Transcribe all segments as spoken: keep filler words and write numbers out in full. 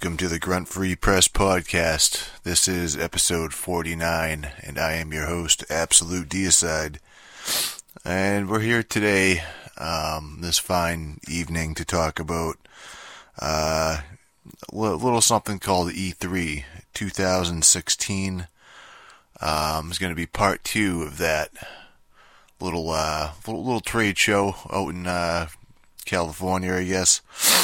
Welcome to the Grunt Free Press Podcast. This is episode forty-nine, and I am your host, Absolute Deicide. And we're here today, um, this fine evening, to talk about uh, a little something called E three twenty sixteen. Um, it's going to be part two of that little, uh, little, little trade show out in uh, California, I guess.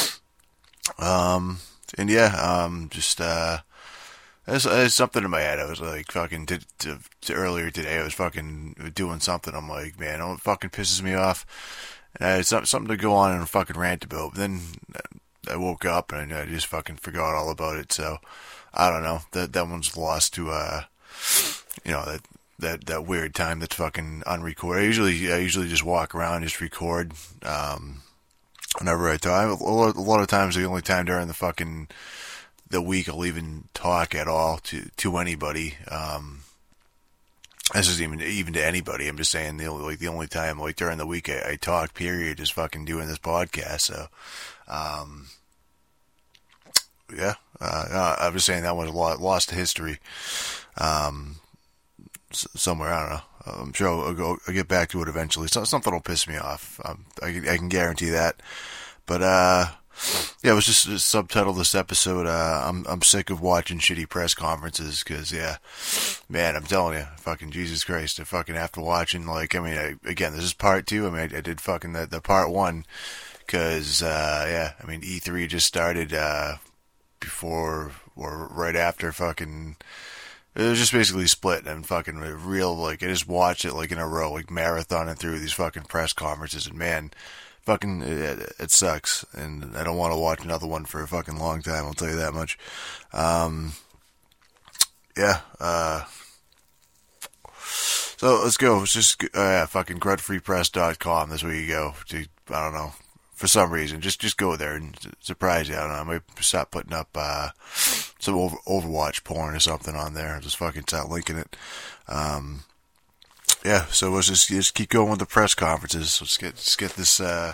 Um, and yeah, um, just, uh, there's, there's something in my head. I was like, fucking, to, to, to earlier today, I was fucking doing something. I'm like, man, it fucking pisses me off. And I had some, something to go on and fucking rant about. But then I woke up and I just fucking forgot all about it. So, I don't know. That, that one's lost to, uh, you know, that, that, that weird time that's fucking unrecorded. I usually, I usually just walk around, just record, um, whenever I talk. A lot, a lot of times, the only time during the fucking the week I'll even talk at all to to anybody. Um, this isn't even even to anybody. I'm just saying the only, like the only time like during the week I, I talk. Period is fucking doing this podcast. So, um, yeah, uh, I'm just saying that was a lot lost to history. Um, somewhere I don't know. I'm sure I'll, go, I'll get back to it eventually. So, something will piss me off. Um, I, I can guarantee that. But, uh, yeah, it was just, just subtitled this episode. Uh, I'm, I'm sick of watching shitty press conferences because, yeah, man, I'm telling you, fucking Jesus Christ, I fucking after watching, like, I mean, I, again, this is part two. I mean, I, I did fucking the, the part one because, uh, yeah, I mean, E three just started, uh, before or right after fucking. It was just basically split and fucking real, like, I just watched it, like, in a row, like, marathoning through these fucking press conferences, and man, fucking, it, it sucks, and I don't want to watch another one for a fucking long time, I'll tell you that much. Um, yeah, uh, so let's go, it's just, uh, yeah, fucking grunt free press dot com, that's where you go, to, I don't know. For some reason, just just go there and surprise you. I don't know. I might start putting up uh, some over, Overwatch porn or something on there. I'll just fucking start linking it. Um, yeah, so let's just just keep going with the press conferences. Let's get let's get this uh,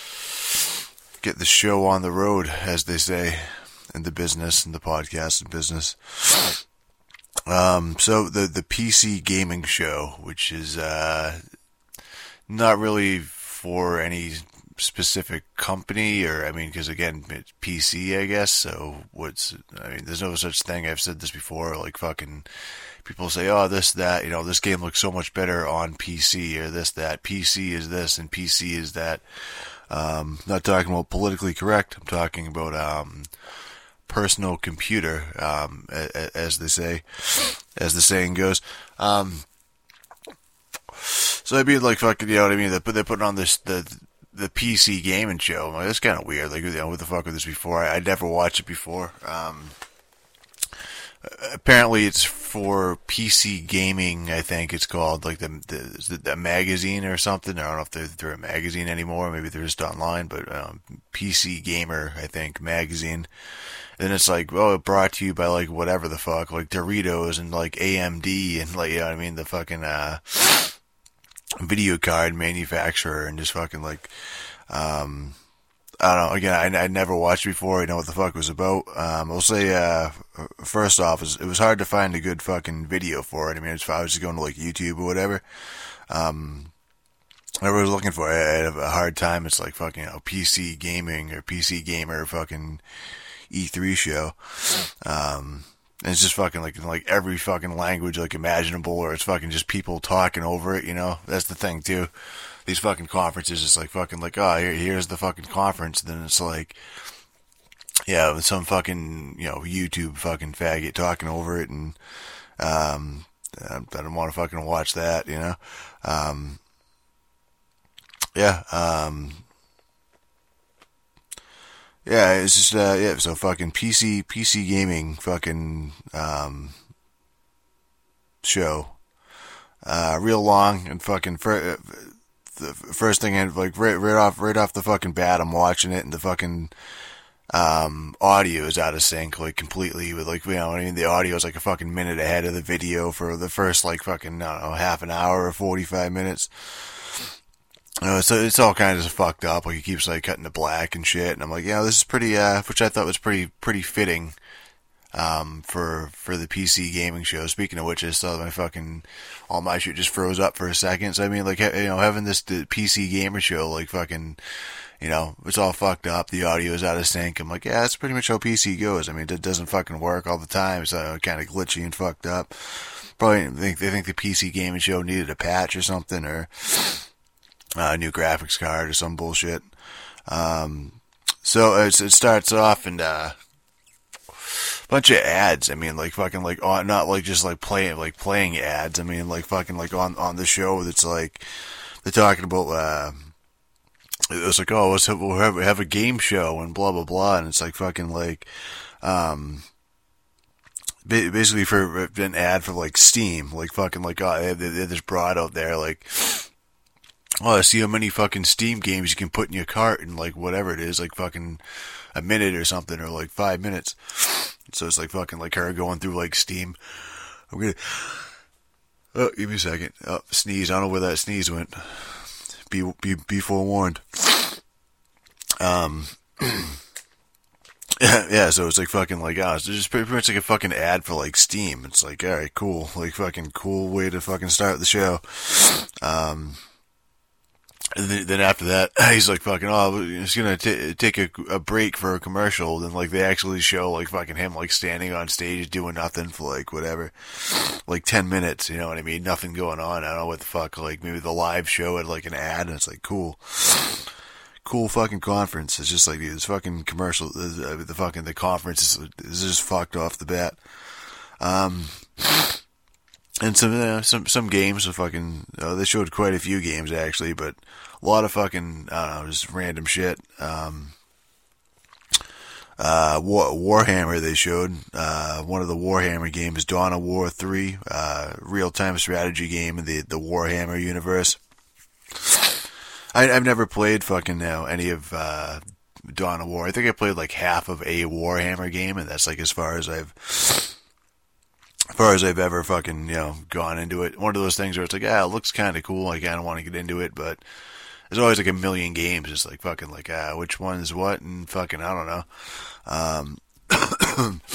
get the show on the road, as they say in the business, in the podcast and business. Um, so the the P C gaming show, which is uh, not really for any specific company, or I mean, because again, it's P C, I guess. So what's, I mean, there's no such thing. I've said this before. Like fucking people say, oh, this, that, you know, this game looks so much better on P C, or this, that. P C is this, and P C is that. Um, not talking about politically correct. I'm talking about um, personal computer, um, as they say, as the saying goes. Um, so I'd be like fucking, you know what I mean? They're, they're putting on this the. the P C gaming show. I'm like, that's kind of weird. Like, you know, what the fuck was this before? I, I'd never watched it before. Um, apparently it's for P C gaming, I think it's called, like the, the, the magazine or something. I don't know if they're, they're a magazine anymore. Maybe they're just online, but, um, P C Gamer, I think, magazine. And then it's like, oh, brought to you by like whatever the fuck, like Doritos and like A M D and like, you know what I mean? The fucking, uh, video card manufacturer, and just fucking like, um, I don't know, again, I, I never watched before, I know what the fuck it was about. Um, I'll say, uh, first off, it was, it was hard to find a good fucking video for it. I mean, it's, I was just going to like YouTube or whatever. Um, whatever I was looking for, I had a hard time. It's like fucking, you know, P C gaming or P C gamer fucking E three show. Um, And it's just fucking like, like every fucking language like imaginable, or it's fucking just people talking over it, you know? That's the thing too. These fucking conferences, it's like fucking like, oh, here, here's the fucking conference. Then it's like, yeah, some fucking, you know, YouTube fucking faggot talking over it, and, um, I don't want to fucking watch that, you know? Um, yeah, um, Yeah, it's just, uh, yeah, so fucking P C, P C gaming fucking, um, show. Uh, real long and fucking, fir- the first thing, I, like, right, right off, right off the fucking bat, I'm watching it, and the fucking, um, audio is out of sync, like, completely, with, like, you know, I mean, the audio is like a fucking minute ahead of the video for the first, like, fucking, I don't know, half an hour or forty-five minutes. Uh, so it's all kind of fucked up. Like he keeps like cutting to black and shit, and I'm like, yeah, this is pretty, uh, which I thought was pretty, pretty fitting, um, for for the P C gaming show. Speaking of which, I saw my fucking all my shit just froze up for a second. So I mean, like, you know, having this the P C gamer show, like fucking, you know, it's all fucked up. The audio is out of sync. I'm like, yeah, that's pretty much how P C goes. I mean, it doesn't fucking work all the time. It's uh, kind of glitchy and fucked up. Probably think they think the P C gaming show needed a patch or something, or uh, a new graphics card or some bullshit. Um, so it, it starts off and uh, a bunch of ads. I mean, like fucking like on, not like just like playing like playing ads. I mean, like fucking like on on the show that's like they're talking about. Uh, it was like, oh, let's have, we'll have, have a game show and blah blah blah, and it's like fucking like. Um, Basically, for an ad for like Steam, like fucking like oh, they have this broad out there like, oh, I see how many fucking Steam games you can put in your cart in like whatever it is, like fucking a minute or something, or like five minutes. So it's like fucking like her going through like Steam. I'm gonna, oh, give me a second. Oh, sneeze. I don't know where that sneeze went. Be be be forewarned. Um. Yeah, yeah, so it's like fucking like, ah, oh, it's just pretty much like a fucking ad for like Steam. It's like, alright, cool. Like fucking cool way to fucking start the show. Um, and then, then after that, he's like fucking, oh, he's gonna t- take a, a break for a commercial. Then like they actually show like fucking him like standing on stage doing nothing for like whatever. Like ten minutes, you know what I mean? Nothing going on. I don't know what the fuck, like maybe the live show had like an ad and it's like, cool. Cool fucking conference. It's just like this fucking commercial. The, the fucking the conference is, is just fucked off the bat. Um, and some uh, some some games. Are fucking uh, they showed quite a few games actually, but a lot of fucking I don't know, just random shit. Um, uh, War, Warhammer they showed. Uh, one of the Warhammer games, Dawn of War three, uh, real time strategy game in the the Warhammer universe. I, I've never played fucking now any of uh, Dawn of War. I think I played like half of a Warhammer game, and that's like as far as I've, as far as I've ever fucking you know gone into it. One of those things where it's like, ah, it looks kind of cool. Like I don't want to get into it, but there's always like a million games. It's like fucking like ah, which one is what, and fucking I don't know. Um,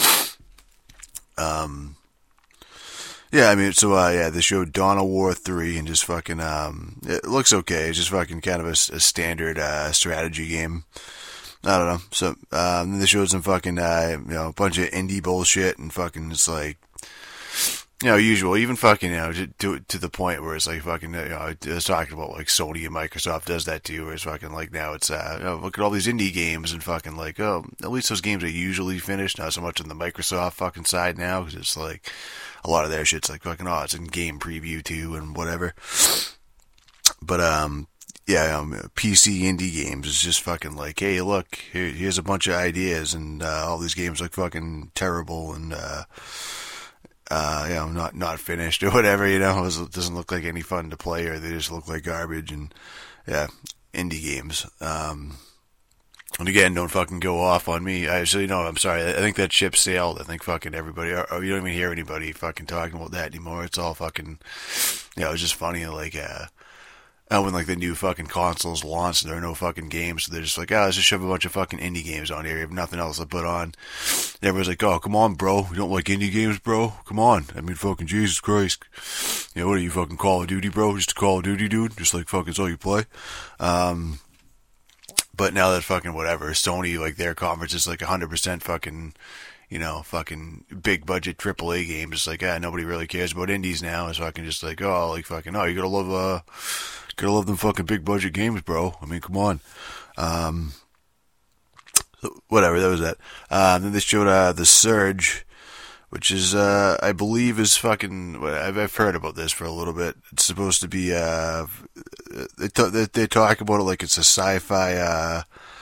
um. Yeah, I mean, so, uh, yeah, they showed Dawn of War three and just fucking, um, it looks okay. It's just fucking kind of a, a standard, uh, strategy game. I don't know. So, um, then they showed some fucking, uh, you know, a bunch of indie bullshit and fucking, it's like, you know, usual, even fucking, you know, to, to, to the point where it's like fucking, you know, I was talking about like Sony and Microsoft does that too, where it's fucking like now it's, uh, you know, look at all these indie games and fucking like, oh, at least those games are usually finished, not so much on the Microsoft fucking side now, because it's like, a lot of their shit's like fucking, oh, it's in game preview too and whatever. But, um, yeah, um, P C indie games is just fucking like, hey, look, here, here's a bunch of ideas and, uh, all these games look fucking terrible and, uh, uh, you know, not, not finished or whatever, you know, it doesn't look like any fun to play or they just look like garbage and, yeah, indie games. Um, And again, don't fucking go off on me. I actually, no, I'm sorry. I think that ship sailed. I think fucking everybody, or, or you don't even hear anybody fucking talking about that anymore. It's all fucking, you know, it's just funny. Like, uh, when like the new fucking consoles launched and there are no fucking games, so they're just like, ah, oh, let's just shove a bunch of fucking indie games on here. You have nothing else to put on. And everybody's like, oh, come on, bro. You don't like indie games, bro? Come on. I mean, fucking Jesus Christ. You know, what are you, fucking Call of Duty, bro? Just a Call of Duty dude? Just like fucking it's all you play? Um, But now that fucking whatever, Sony, like their conference is like one hundred percent fucking, you know, fucking big budget triple A games. It's like, ah, nobody really cares about indies now. It's fucking just like, oh, like fucking, oh, you gotta love, uh, gotta love them fucking big budget games, bro. I mean, come on. Um, so whatever, that was that. Uh, then they showed, uh, The Surge, which is, uh, I believe is fucking, I've, I've heard about this for a little bit. It's supposed to be, uh, they, t- they, they talk about it like it's a sci-fi, uh,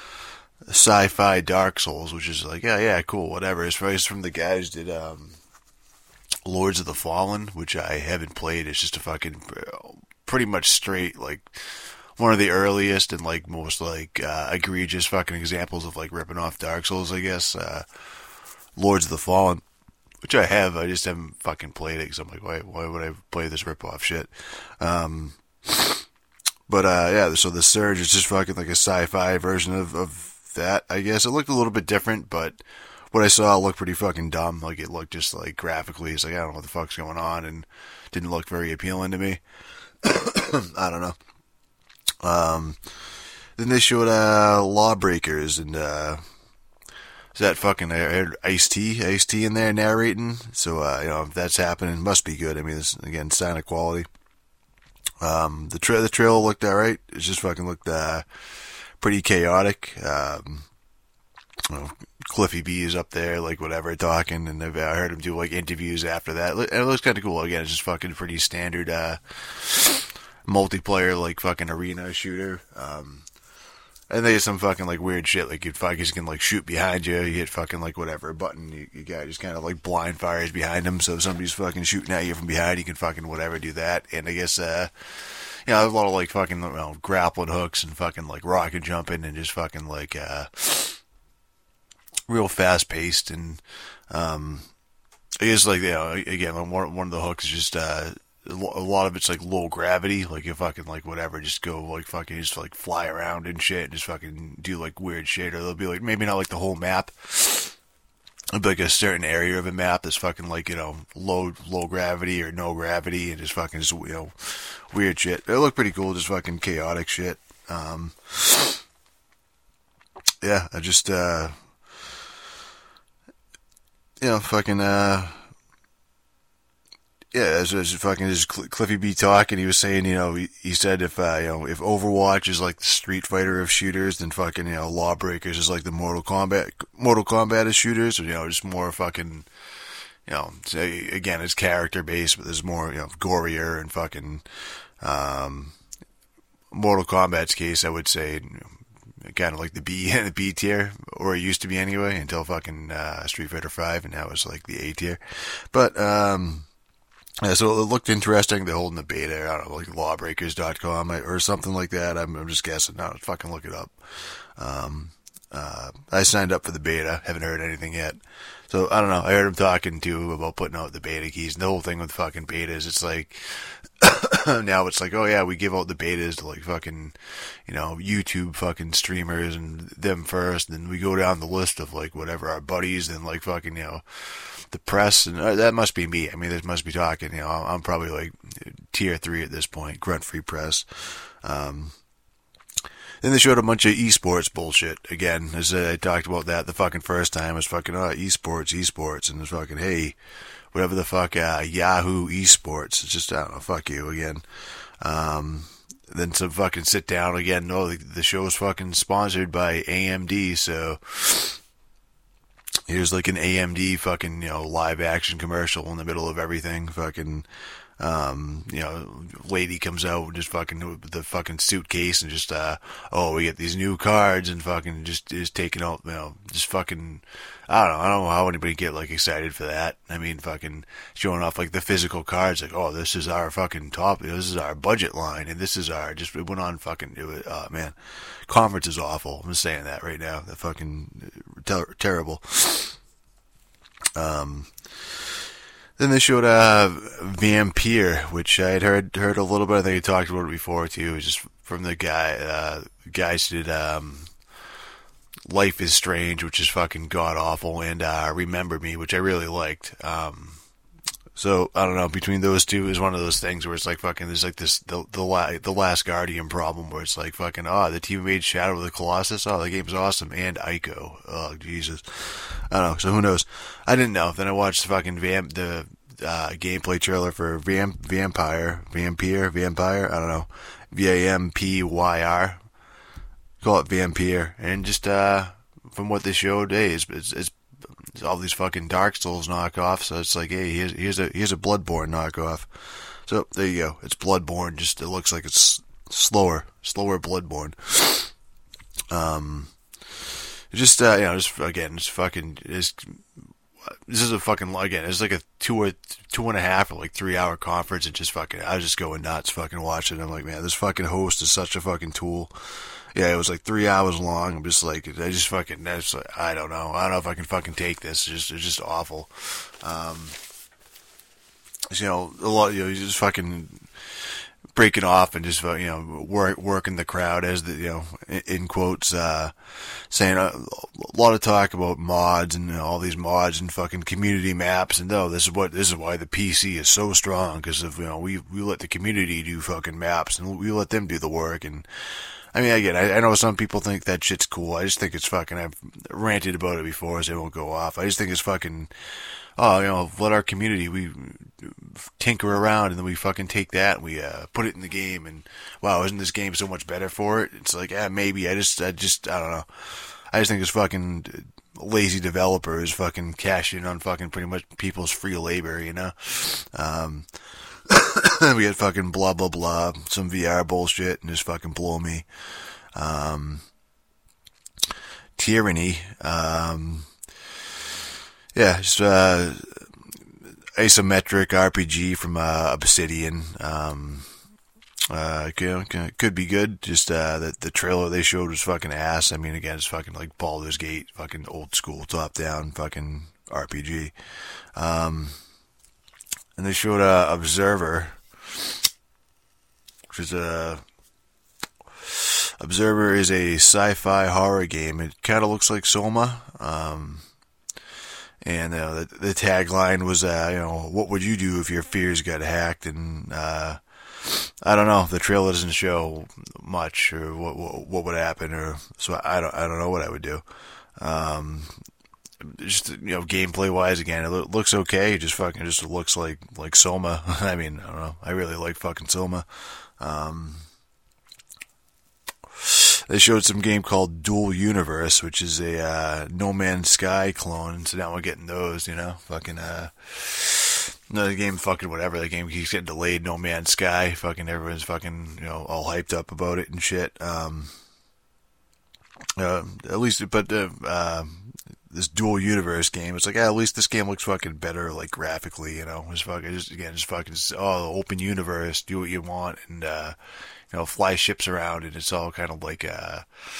sci-fi Dark Souls, which is like, yeah, yeah, cool, whatever. It's from the guys that did, um, Lords of the Fallen, which I haven't played. It's just a fucking, pretty much straight, like, one of the earliest and, like, most, like, uh, egregious fucking examples of, like, ripping off Dark Souls, I guess. Uh, Lords of the Fallen. Which I have, I just haven't fucking played it, because I'm like, why, why would I play this rip-off shit? Um, But uh, yeah, so the Surge is just fucking like a sci-fi version of, of that, I guess. It looked a little bit different, but what I saw looked pretty fucking dumb. Like, it looked just like graphically, it's like, I don't know what the fuck's going on, and didn't look very appealing to me. I don't know. Um, then they showed uh, Lawbreakers, and uh, is that fucking uh, Ice-T, Ice-T in there narrating? So, uh, you know, if that's happening, must be good. I mean, this, again, sign of quality. Um, the tra- the trailer looked alright. It just fucking looked uh, pretty chaotic. Um, you know, Cliffy B is up there, like whatever, talking, and I've, I heard him do like interviews after that. And it looks kind of cool. Again, it's just fucking pretty standard uh, multiplayer, like fucking arena shooter. Um, and there's some fucking like weird shit, like you fucking can like shoot behind you. You hit fucking like whatever button, you, you got just kind of like blind fires behind him. So if somebody's fucking shooting at you from behind, you can fucking whatever do that. And I guess uh, you know, there's a lot of like fucking you know, grappling hooks and fucking like rocket jumping and just fucking like uh, real fast paced. And um, I guess like you know, again, one one of the hooks is just uh. A lot of it's like low gravity, like you fucking like whatever, just go like fucking just like fly around and shit, and just fucking do like weird shit, or they'll be like maybe not like the whole map, it'll be like a certain area of a map that's fucking like you know low low gravity or no gravity, and just fucking just you know weird shit. It looked pretty cool, just fucking chaotic shit. Um, yeah, I just uh, you know fucking uh. Yeah, as, as fucking as Cliffy B talking, he was saying, you know, he, he said if uh, you know if Overwatch is like the Street Fighter of shooters, then fucking you know Lawbreakers is like the Mortal Kombat Mortal Kombat of shooters, or you know just more fucking, you know, again it's character based, but there's more you know gorier and fucking um, Mortal Kombat's case, I would say, you know, kind of like the B the B tier, or it used to be anyway, until fucking uh, Street Fighter five, and now it's like the A tier, but um. Yeah, so it looked interesting. They're holding the beta, I don't know, like lawbreakers dot com or something like that. I'm, I'm just guessing. No, fucking look it up. Um, uh, I signed up for the beta. Haven't heard anything yet. So, I don't know. I heard him talking, too, about putting out the beta keys. And the whole thing with fucking betas, it's like, now it's like, oh yeah, we give out the betas to like fucking, you know, YouTube fucking streamers and them first. And then we go down the list of like whatever our buddies and like fucking, you know, the press, and uh, that must be me. I mean, this must be talking. You know, I'm probably like tier three at this point, grunt free press. Um, then they showed a bunch of esports bullshit again. As I talked about that the fucking first time, it was fucking oh esports, esports, and it was fucking hey, whatever the fuck, uh, Yahoo esports. It's just I don't know, fuck you again. Um, then some fucking sit down again. No, the, the show is fucking sponsored by A M D, so. Here's like an A M D fucking, you know, live action commercial in the middle of everything. Fucking, um, you know, lady comes out with just fucking with the fucking suitcase and just, uh, oh, we get these new cards and fucking just is taking out, you know, just fucking, I don't know, I don't know how anybody get like excited for that. I mean, fucking showing off like the physical cards, like, oh, this is our fucking top, this is our budget line, and this is our, just, it went on fucking, it was, oh man, conference is awful. I'm just saying that right now. The fucking ter- terrible. Um, then they showed uh, Vampire, which I had heard heard a little bit. I think I talked about it before too. It was just from the guy. Uh, guys did um, Life is Strange, which is fucking god awful, and uh, Remember Me, which I really liked. Um, so I don't know. Between those two is one of those things where it's like fucking. There's like this the the, la- the Last Guardian problem where it's like fucking. Oh, the team made Shadow of the Colossus. Oh, the game's awesome, and Ico. Oh, Jesus. I don't know. So who knows? I didn't know. Then I watched the fucking vamp the uh, gameplay trailer for Vamp Vampire Vampire Vampire. I don't know. V A M P Y R. Call it Vampire, and just uh, from what they showed, hey, it's, it's, it's it's all these fucking Dark Souls knockoffs. So it's like, hey, here's here's a here's a Bloodborne knockoff. So there you go. It's Bloodborne. Just it looks like it's slower, slower Bloodborne. Um. Just, uh, you know, just, again, it's fucking, it's, this is a fucking, again, it's like a two or two and a half or like three hour conference and just fucking, I was just going nuts fucking watching it. I'm like, man, this fucking host is such a fucking tool. Yeah, it was like three hours long. I'm just like, I just fucking, that's like, I don't know. I don't know if I can fucking take this. It's just, it's just awful. Um, you know, a lot, you know, you just fucking, breaking off and just, you know, work, working the crowd as the, you know, in, in quotes, uh, saying a, a lot of talk about mods and, you know, all these mods and fucking community maps. And no, this is what, this is why the P C is so strong. Cause of, you know, we, we let the community do fucking maps and we let them do the work. And I mean, again, I, I know some people think that shit's cool. I just think it's fucking, I've ranted about it before so it won't go off. I just think it's fucking, oh, you know, let our community, we tinker around and then we fucking take that and we uh, put it in the game and wow, isn't this game so much better for it? It's like, yeah, maybe. I just, I just, I don't know. I just think it's fucking lazy developers fucking cash in on fucking pretty much people's free labor, you know? Um, we had fucking blah, blah, blah, some V R bullshit and just fucking blow me. Um, Tyranny, um, yeah, just, uh, isometric R P G from, uh, Obsidian, um, uh, could, could be good, just, uh, the, the trailer they showed was fucking ass. I mean, again, it's fucking like Baldur's Gate, fucking old school, top down, fucking R P G, um, and they showed, uh, Observer, which is a, Observer is a sci-fi horror game. It kind of looks like Soma, um, and uh, the, the tagline was, uh, you know, what would you do if your fears got hacked? And uh, I don't know. The trailer doesn't show much, or what what, what would happen, or so I don't I don't know what I would do. Um, just, you know, gameplay wise, again, it lo- looks okay. It just fucking just looks like like Soma. I mean, I don't know. I really like fucking Soma. Um, They showed some game called Dual Universe, which is a uh, No Man's Sky clone. So now we're getting those, you know, fucking uh, another game, fucking whatever. The game keeps getting delayed. No Man's Sky, fucking everyone's fucking, you know, all hyped up about it and shit. Um, uh, at least, but uh, uh, this Dual Universe game, it's like, yeah, at least this game looks fucking better, like graphically, you know. It's fucking just again, just fucking oh, open universe, do what you want, and uh, you know, fly ships around, and it's all kind of like, uh,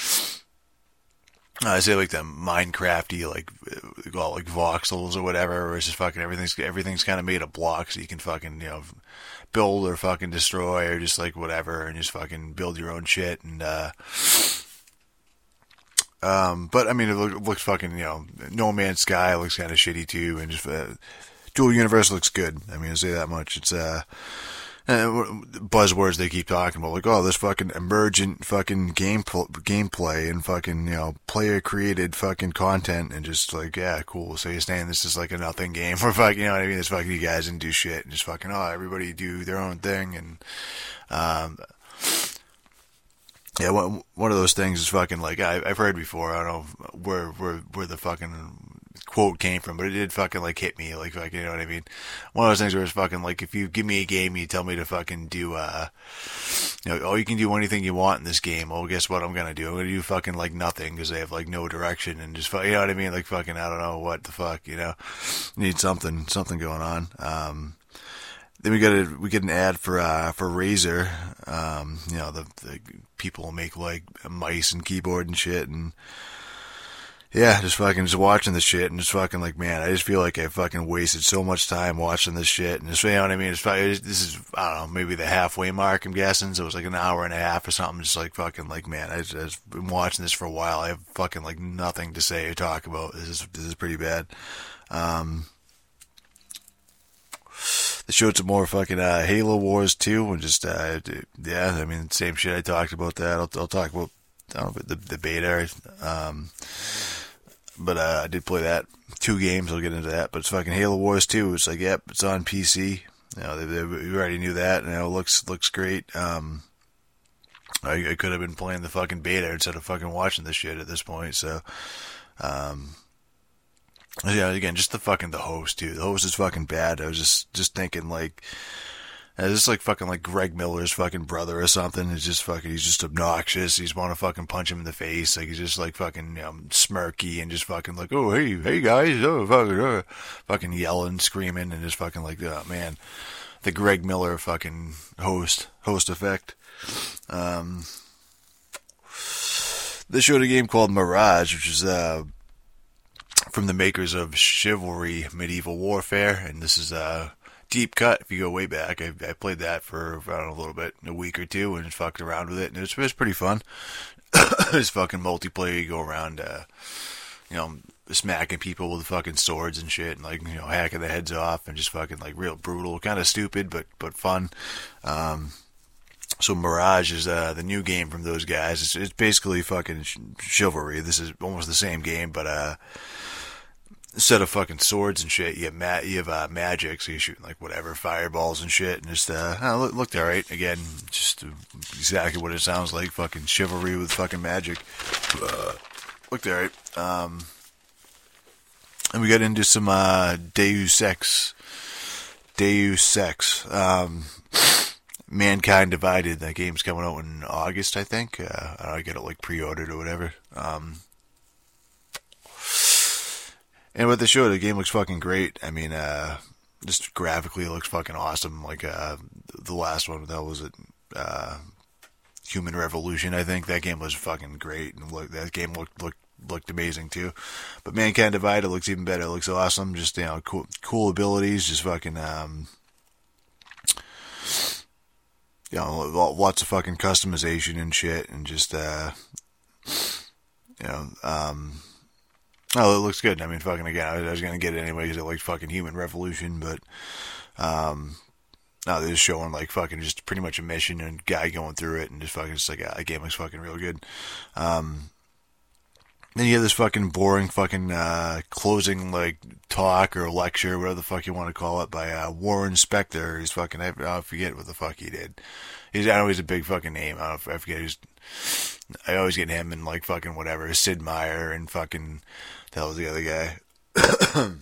I say like the Minecrafty, like, well, like voxels or whatever, where it's just fucking everything's, everything's kind of made of blocks, so you can fucking, you know, build or fucking destroy or just like whatever, and just fucking build your own shit, and, uh, um, but I mean, it look, looks fucking, you know, No Man's Sky looks kind of shitty too, and just, uh, Dual Universe looks good. I mean, I'll say that much. It's, uh, Uh, buzzwords they keep talking about, like, oh, this fucking emergent fucking game gameplay and fucking, you know, player created fucking content, and just like, yeah, cool. So you're saying this is like a nothing game for fucking, you know what I mean? This fucking you guys didn't do shit, and just fucking, oh, everybody do their own thing, and um, yeah, one one of those things is fucking like I, I've heard before. I don't know where where where the fucking quote came from, but it did fucking like hit me, like, like, you know what I mean? One of those things where it's fucking like, if you give me a game and you tell me to fucking do, uh, you know, oh, you can do anything you want in this game. Well, guess what I'm gonna do? I'm gonna do fucking like nothing, because they have like no direction, and just, you know what I mean? Like fucking, I don't know what the fuck, you know? Need something, something going on. Um, then we got a, we get an ad for, uh, for Razer. Um, you know, the, the people make like mice and keyboard and shit, and yeah, just fucking just watching this shit, and just fucking like, man, I just feel like I fucking wasted so much time watching this shit, and just, you know what I mean? It's probably, this is, I don't know, maybe the halfway mark, I'm guessing, so it was like an hour and a half or something, just like fucking like, man, I just, I've been watching this for a while, I have fucking like nothing to say or talk about, this is, this is pretty bad. Um, they showed some more fucking, uh, Halo Wars two, and just, uh, yeah, I mean, same shit I talked about that, I'll, I'll talk about, I don't know, the, the beta, um, but uh, I did play that two games. I'll get into that. But it's fucking Halo Wars two. It's like, yep, it's on P C. You know, they, they, we already knew that. You know, it looks looks great. Um, I, I could have been playing the fucking beta instead of fucking watching this shit at this point. So, um, yeah, again, just the fucking the host too. The host is fucking bad. I was just just thinking like, Uh, this is like fucking like Greg Miller's fucking brother or something. He's just fucking, he's just obnoxious. He's want to fucking punch him in the face. Like, he's just like fucking, you know, smirky and just fucking like, oh, hey, hey guys, oh, fucking, oh, fucking yelling, screaming, and just fucking like, oh man, the Greg Miller fucking host, host effect. Um, they showed a game called Mirage, which is, uh, from the makers of Chivalry Medieval Warfare, and this is, uh, Deep Cut, if you go way back, I, I played that for, I don't know, a little bit, a week or two, and just fucked around with it, and it was, it was pretty fun. It's fucking multiplayer, you go around, uh, you know, smacking people with fucking swords and shit, and like, you know, hacking the heads off, and just fucking like real brutal, kind of stupid, but but fun. Um, so Mirage is uh, the new game from those guys. It's, it's basically fucking sh- Chivalry. This is almost the same game, but uh, instead of fucking swords and shit, you have ma- you have uh, magic, so you're shooting like whatever fireballs and shit, and just uh, oh, look, looked alright. Again, just uh, exactly what it sounds like, fucking Chivalry with fucking magic. Uh, looked alright. Um, and we got into some uh, Deus Ex, Deus Ex, um, Mankind Divided. That game's coming out in August, I think. Uh, I get it like pre-ordered or whatever. Um, And what they showed, the game looks fucking great. I mean, uh, just graphically it looks fucking awesome. Like, uh, the last one, that was it, uh, Human Revolution, I think. That game was fucking great. And look, that game looked, looked, looked amazing too. But Mankind Divided looks even better. It looks awesome. Just, you know, cool, cool abilities. Just fucking, um, you know, lots of fucking customization and shit. And just, uh, you know, um, oh, it looks good. I mean, fucking again, I was, I was going to get it anyway because it likes fucking Human Revolution, but, um, no, they're just showing like fucking just pretty much a mission and guy going through it and just fucking, just like, a uh, game looks fucking real good. Um, then you have this fucking boring fucking, uh, closing, like, talk or lecture, whatever the fuck you want to call it, by, uh, Warren Spector. He's fucking, I, I forget what the fuck he did. He's, I know he's a big fucking name. I don't know, I forget. He's, I always get him and like fucking whatever, Sid Meier and fucking, the hell was the other guy?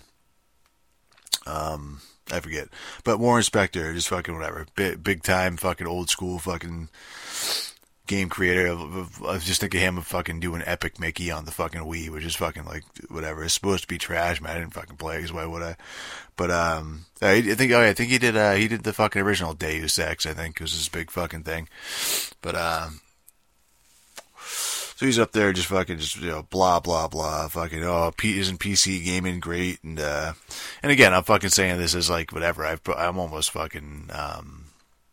um, I forget. But Warren Spector, just fucking whatever. Big, big time fucking old school fucking game creator. I just think of him of fucking doing Epic Mickey on the fucking Wii, which is fucking like whatever. It's supposed to be trash, man. I didn't fucking play it, because why would I? But um, I think oh, yeah, I think he did. Uh, he did the fucking original Deus Ex. I think it was his big fucking thing. But um. So he's up there just fucking just, you know, blah, blah, blah, fucking, oh, P- isn't P C gaming great? And, uh, and again, I'm fucking saying this is like, whatever, I've, I'm almost fucking, um,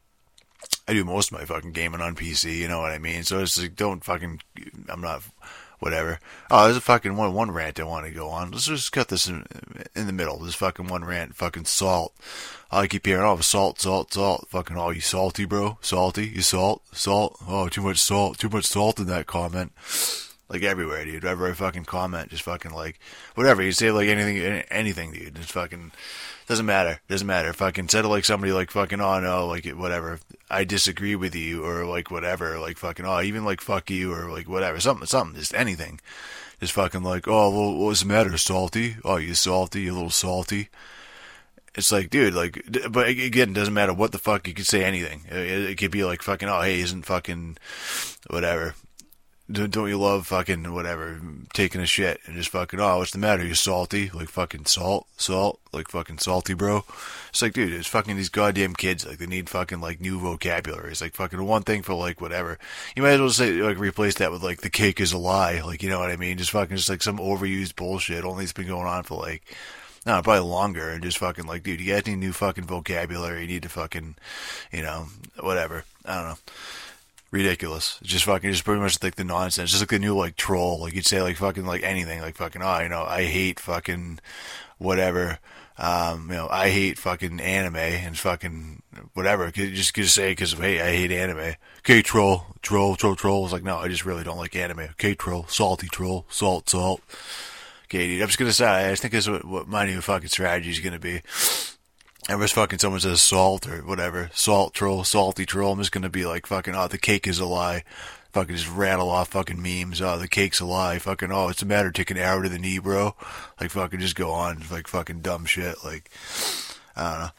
I do most of my fucking gaming on P C, you know what I mean? So it's like, don't fucking, I'm not, whatever. Oh, there's a fucking one, one rant I want to go on. Let's just cut this in, in the middle. This fucking one rant, fucking salt. I keep hearing, oh, salt, salt, salt. Fucking, oh, you salty, bro? Salty? You salt? Salt? Oh, too much salt. Too much salt in that comment. Like, everywhere, dude. Wherever I fucking comment, just fucking, like, whatever. You say, like, anything, anything, dude. It's fucking, doesn't matter. Doesn't matter. Fucking, said it like somebody, like, fucking, oh, no, like, whatever. I disagree with you, or, like, whatever. Like, fucking, oh, even, like, fuck you, or, like, whatever. Something, something. Just anything. Just fucking, like, oh, well, what's the matter, salty? Oh, you salty? You little salty? It's like, dude, like, but again, it doesn't matter what the fuck, you could say anything. It, it could be like fucking, oh, hey, isn't fucking, whatever. Don't, don't you love fucking, whatever, taking a shit and just fucking, oh, what's the matter? You salty? Like fucking salt? Salt? Like fucking salty, bro? It's like, dude, it's fucking these goddamn kids. Like, they need fucking, like, new vocabulary. It's like fucking one thing for, like, whatever. You might as well say, like, replace that with, like, the cake is a lie. Like, you know what I mean? Just fucking, just like some overused bullshit. Only it's been going on for, like, no, probably longer, and just fucking like, dude, you guys need new fucking vocabulary. You need to fucking, you know, whatever. I don't know. Ridiculous. Just fucking, just pretty much like the nonsense. Just like the new like troll. Like you'd say like fucking like anything. Like fucking, oh, you know, I hate fucking whatever. Um, you know, I hate fucking anime and fucking whatever. Just just say because hey, I hate anime. Okay, troll, troll, troll, troll. It's like no, I just really don't like anime. Okay, troll, salty troll, salt, salt. Okay, dude, I'm just gonna say, I think this is what, what my new fucking strategy is gonna be. Ever fucking someone says salt or whatever, salt troll, salty troll, I'm just gonna be like fucking, oh, the cake is a lie. Fucking just rattle off fucking memes, oh, the cake's a lie. Fucking, oh, it's a matter of taking an arrow to the knee, bro. Like fucking just go on, like fucking dumb shit, like, I don't know.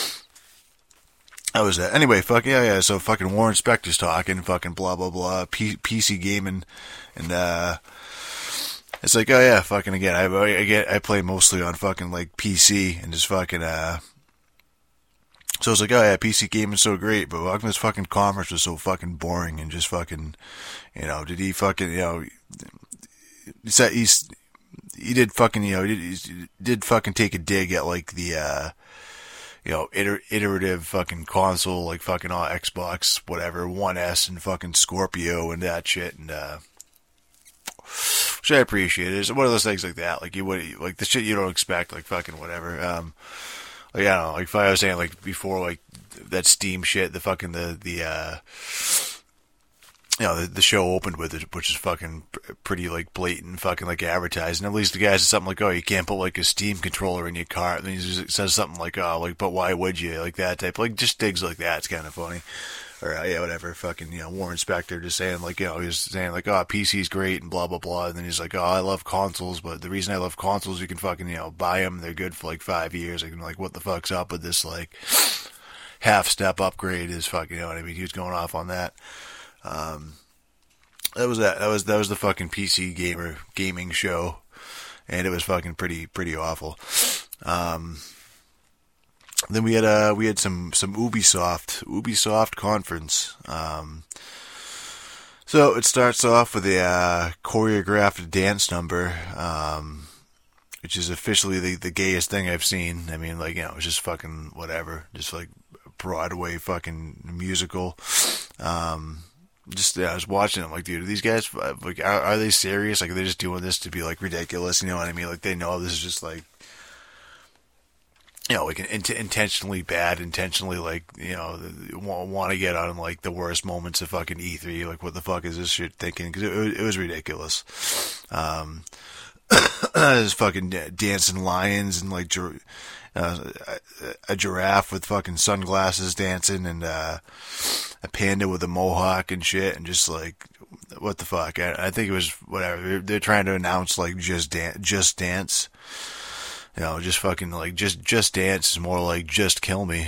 That was that. Anyway, fuck yeah, yeah, so fucking Warren Spector's talking, fucking blah, blah, blah, P- PC gaming, and, uh, it's like, oh yeah, fucking again, I, I get, I play mostly on fucking like P C and just fucking, uh, so it's like, oh yeah, P C gaming's so great, but how come this fucking conference was so fucking boring and just fucking, you know, did he fucking, you know, he said he's, he did fucking, you know, he did, he did fucking take a dig at like the, uh, you know, iter- iterative fucking console, like fucking uh, Xbox, whatever, One S and fucking Scorpio and that shit, and uh, which I appreciate. It's one of those things like that, like you would, like the shit you don't expect, like fucking whatever. Um, like I don't know, like if I was saying like before, like that Steam shit, the fucking the the uh, you know, the, the show opened with it, which is fucking pretty like blatant, fucking like advertising. At least the guy says something like, "Oh, you can't put like a Steam controller in your car." And then he just says something like, "Oh, like, but why would you?" Like that type, like just digs like that. It's kind of funny. Or uh, yeah, whatever. Fucking, you know, Warren Spector just saying like, you know, he's saying like, "Oh, P C's great" and blah blah blah. And then he's like, "Oh, I love consoles, but the reason I love consoles, you can fucking, you know, buy them. They're good for like five years." Like, like what the fuck's up with this like half step upgrade? Is fucking, you know what I mean? He was going off on that. Um. That was that. That was that was the fucking P C gamer gaming show, and it was fucking pretty pretty awful. Um, then we had uh we had some some Ubisoft Ubisoft conference. Um, so it starts off with a uh, choreographed dance number, um, which is officially the the gayest thing I've seen. I mean, like, you know, it's just fucking whatever, just like Broadway fucking musical. Um, Just yeah, I was watching it, I'm like, dude, are these guys like, are, are they serious? Like, are they just doing this to be like ridiculous? You know what I mean? Like, they know this is just like, you know, like in, intentionally bad, intentionally like, you know, want, want to get on like the worst moments of fucking E three. Like, what the fuck is this shit thinking? Because it, it was ridiculous. Um, there's fucking dancing lions and like uh, a giraffe with fucking sunglasses dancing, and uh, a panda with a mohawk and shit, and just like, what the fuck? I, I think it was whatever. They're, they're trying to announce like just dance, just dance. You know, just fucking like just just dance is more like just kill me.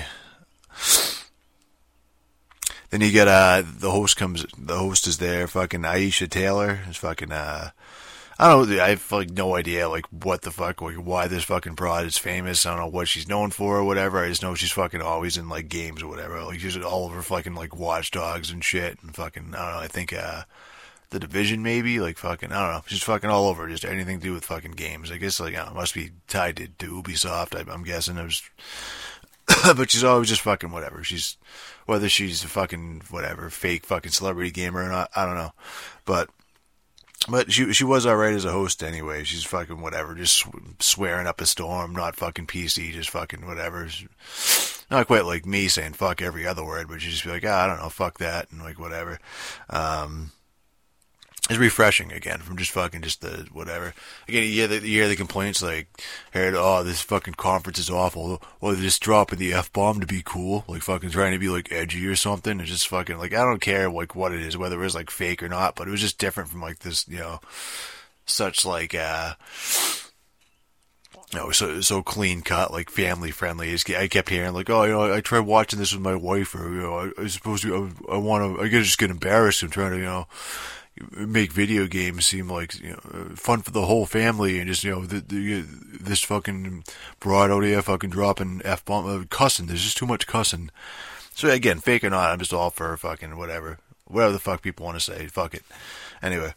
Then you get uh the host comes, the host is there, fucking Aisha Taylor is fucking uh. I don't know, I have like no idea like what the fuck, like why this fucking broad is famous. I don't know what she's known for or whatever. I just know she's fucking always in like games or whatever. Like she's all over fucking like Watch Dogs and shit, and fucking, I don't know, I think uh The Division maybe, like fucking, I don't know, she's fucking all over, just anything to do with fucking games. I guess like, I don't know, it must be tied to, to Ubisoft, I, I'm guessing. It was but she's always just fucking whatever. She's, whether she's a fucking whatever fake fucking celebrity gamer or not, I don't know. But But she she was alright as a host anyway. She's fucking whatever, just swearing up a storm, not fucking P C, just fucking whatever. Not quite like me saying fuck every other word, but she'd just be like, ah, I don't know, fuck that, and like whatever. Um, it's refreshing again from just fucking just the whatever. Again, you hear the, you hear the complaints like, heard, oh, this fucking conference is awful. Or they're just dropping the F-bomb to be cool, like fucking trying to be like edgy or something. It's just fucking like, I don't care like what it is, whether it was like fake or not, but it was just different from like this, you know, such like, uh, you know, so so clean cut, like family friendly. I kept hearing like, oh, you know, I tried watching this with my wife, or you know, I, I supposed to, I, I want to, I just get embarrassed and trying to, you know, make video games seem like, you know, fun for the whole family, and just, you know, the, the, this fucking broad out here fucking dropping F-bomb, uh, cussing. There's just too much cussing. So again, fake or not, I'm just all for fucking whatever, whatever the fuck people want to say. Fuck it. Anyway,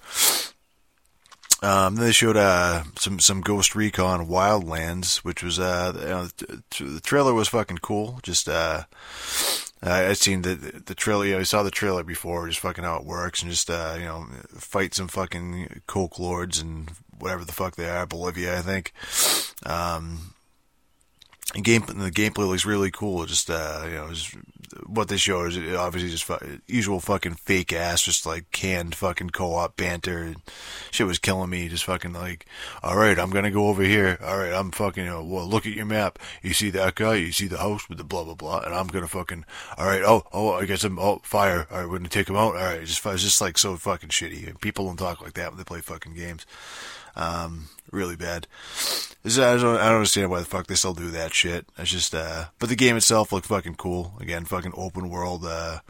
um, then they showed uh some some Ghost Recon Wildlands, which was uh you know, the trailer was fucking cool. Just uh. Uh, I'd seen the the trailer. You know, I saw the trailer before, just fucking how it works, and just uh, you know, fight some fucking coke lords and whatever the fuck they are, Bolivia, I think. Um, and game the gameplay looks really cool. Just uh, you know, just, what they show is obviously just fu- usual fucking fake ass, just like canned fucking co-op banter. Shit was killing me. Just fucking like, all right, I'm gonna go over here. All right, I'm fucking, you know, well, look at your map. You see that guy? You see the house with the blah blah blah, and I'm gonna fucking, all right, oh oh, I guess I'm, oh, fire. All right, we're gonna take him out. All right, just it's just like so fucking shitty. People don't talk like that when they play fucking games. Um, really bad. This, I don't, I don't understand why the fuck they still do that shit. It's just, uh, but the game itself looked fucking cool. Again, fucking open world, uh,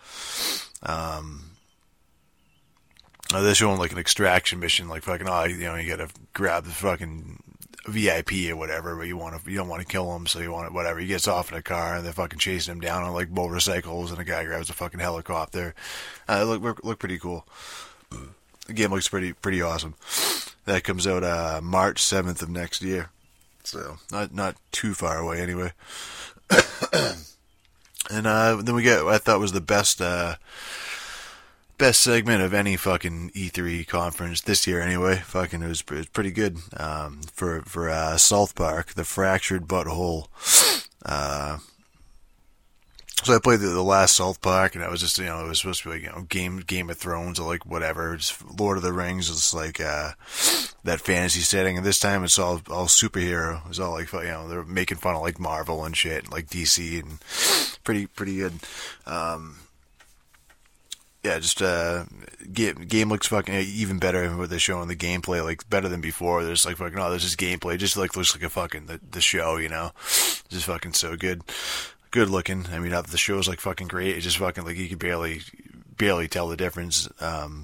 um, uh, they're showing like an extraction mission, like fucking, oh, you know, you gotta grab the fucking V I P or whatever, but you want to, you don't want to kill him, so you want to, whatever. He gets off in a car and they're fucking chasing him down on like motorcycles, and a guy grabs a fucking helicopter. Uh, look, look, look pretty cool. The game looks pretty, pretty awesome. That comes out uh, March seventh of next year, so not not too far away anyway. And uh, then we get what I thought was the best uh, best segment of any fucking E three conference this year anyway. Fucking it was, it was pretty good um, for for uh, South Park, the fractured butthole. Uh, so I played the, the last South Park, and I was just, you know, it was supposed to be like, you know, Game Game of Thrones or like whatever. Just Lord of the Rings is like uh, that fantasy setting, and this time it's all all superhero. It's all like, you know, they're making fun of like Marvel and shit, like D C, and pretty pretty good. Um, yeah, just uh, game game looks fucking even better than what they're showing the gameplay, like better than before. There's like fucking oh, there's just gameplay, it just like looks like a fucking the, the show, you know, just fucking so good, good looking. I mean, not that the show's like fucking great, it's just fucking like you could barely barely tell the difference. Um,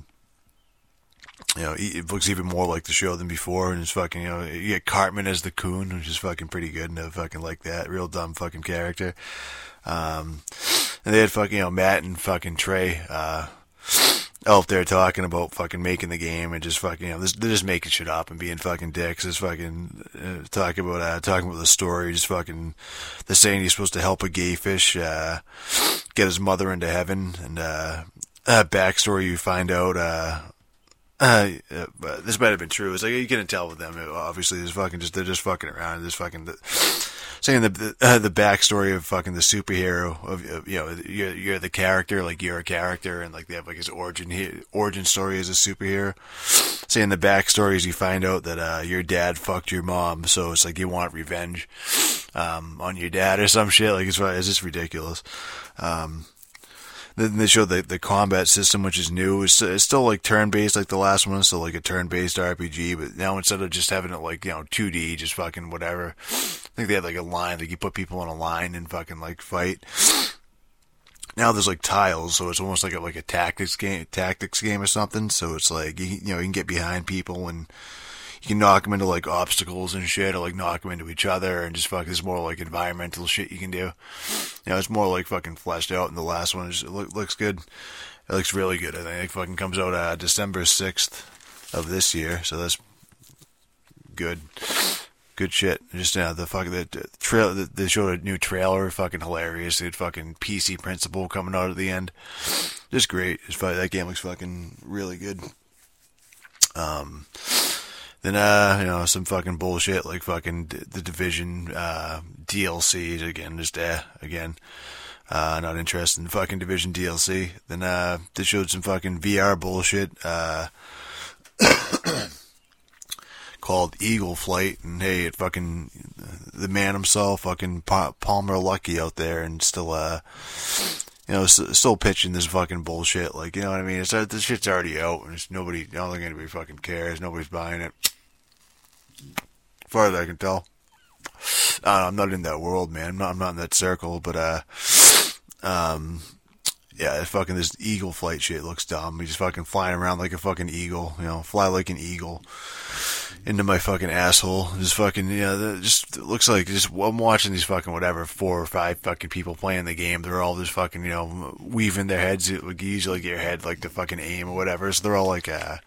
you know, it looks even more like the show than before, and it's fucking, you know, you get Cartman as the coon, which is fucking pretty good, and I fucking like that, real dumb fucking character. Um, and they had fucking, you know, Matt and fucking Trey, uh, out there talking about fucking making the game and just fucking, you know, they're just making shit up and being fucking dicks. Just fucking uh, talking about, uh, talking about the story, just fucking, they're saying he's supposed to help a gay fish, uh, get his mother into heaven, and, uh, uh backstory you find out, uh, Uh, uh, but this might have been true. It's like you couldn't tell with them. Obviously, there's fucking just they're just fucking around. There's fucking the, saying the the, uh, the backstory of fucking the superhero of, of you know you're you're the character, like you're a character, and like they have like his origin origin story as a superhero. Saying the backstory is you find out that uh your dad fucked your mom, so it's like you want revenge um on your dad or some shit. Like it's it's just ridiculous. Um. Then they show the the combat system, which is new. It's, it's still like turn-based, like the last one. It's still like a turn-based R P G, but now instead of just having it like, you know, two D, just fucking whatever. I think they had like a line, like you put people on a line and fucking like fight. Now there's like tiles, so it's almost like a like a tactics game, tactics game or something. So it's like you, you know you can get behind people and you can knock them into like obstacles and shit, or like knock them into each other, and just fucking, there's more like environmental shit you can do. You know, it's more like fucking fleshed out, and the last one is, it look, looks good. It looks really good. I think it fucking comes out uh, December sixth of this year, so that's good. Good shit. Just, you know, the fucking, the, the trail, the, they showed a new trailer, fucking hilarious. They had fucking P C Principle coming out at the end. Just great. It's, that game looks fucking really good. Um, Then, uh, you know, some fucking bullshit like fucking the Division, uh, D L C, again, just, eh, again, uh, not interested in fucking Division D L C. Then, uh, they showed some fucking V R bullshit, uh, called Eagle Flight, and hey, it fucking, the man himself, fucking Palmer Luckey out there, and still, uh, you know, still pitching this fucking bullshit, like, you know what I mean? It's, this shit's already out, and it's nobody, I don't think anybody fucking cares, nobody's buying it. As far as I can tell. Uh, I'm not in that world, man. I'm not, I'm not in that circle, but, uh, um, yeah, fucking this Eagle Flight shit looks dumb. He's just fucking flying around like a fucking eagle, you know, fly like an eagle into my fucking asshole. Just fucking, you know, just, it looks like, just, I'm watching these fucking, whatever, four or five fucking people playing the game. They're all just fucking, you know, weaving their heads. It would usually get your head, like, to fucking aim or whatever. So they're all like, uh,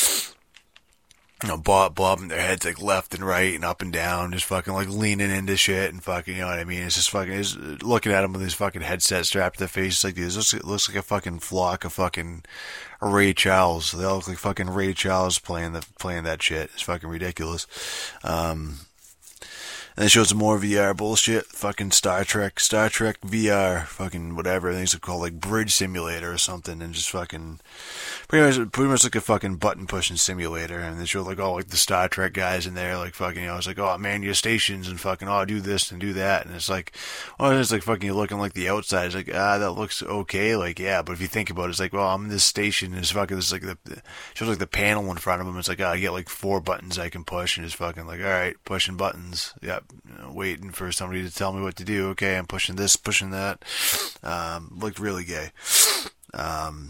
you know, bob, bobbing their heads like left and right and up and down, just fucking like leaning into shit and fucking, you know what I mean? It's just fucking, it's looking at them with his fucking headset strapped to their face. It's like, this looks, it looks like a fucking flock of fucking Ray Charles. They all look like fucking Ray Charles playing the, playing that shit. It's fucking ridiculous. Um, and they showed some more V R bullshit. Fucking Star Trek, Star Trek V R, fucking whatever. I think it's called like Bridge Simulator or something, and just fucking pretty much, pretty much like a fucking button pushing simulator. And they showed like all like the Star Trek guys in there, like fucking, you know, it's like, oh, man your stations and fucking, oh, do this and do that. And it's like, oh, it's like fucking you're looking like the outside. It's like, ah, that looks okay. Like, yeah, but if you think about it, it's like, well, I'm in this station, and it's fucking, it's like the, it shows like the panel in front of them. It's like, oh, I get like four buttons I can push, and it's fucking like, all right, pushing buttons. Yep. You know, waiting for somebody to tell me what to do. Okay, I'm pushing this, pushing that. Um, looked really gay. Um,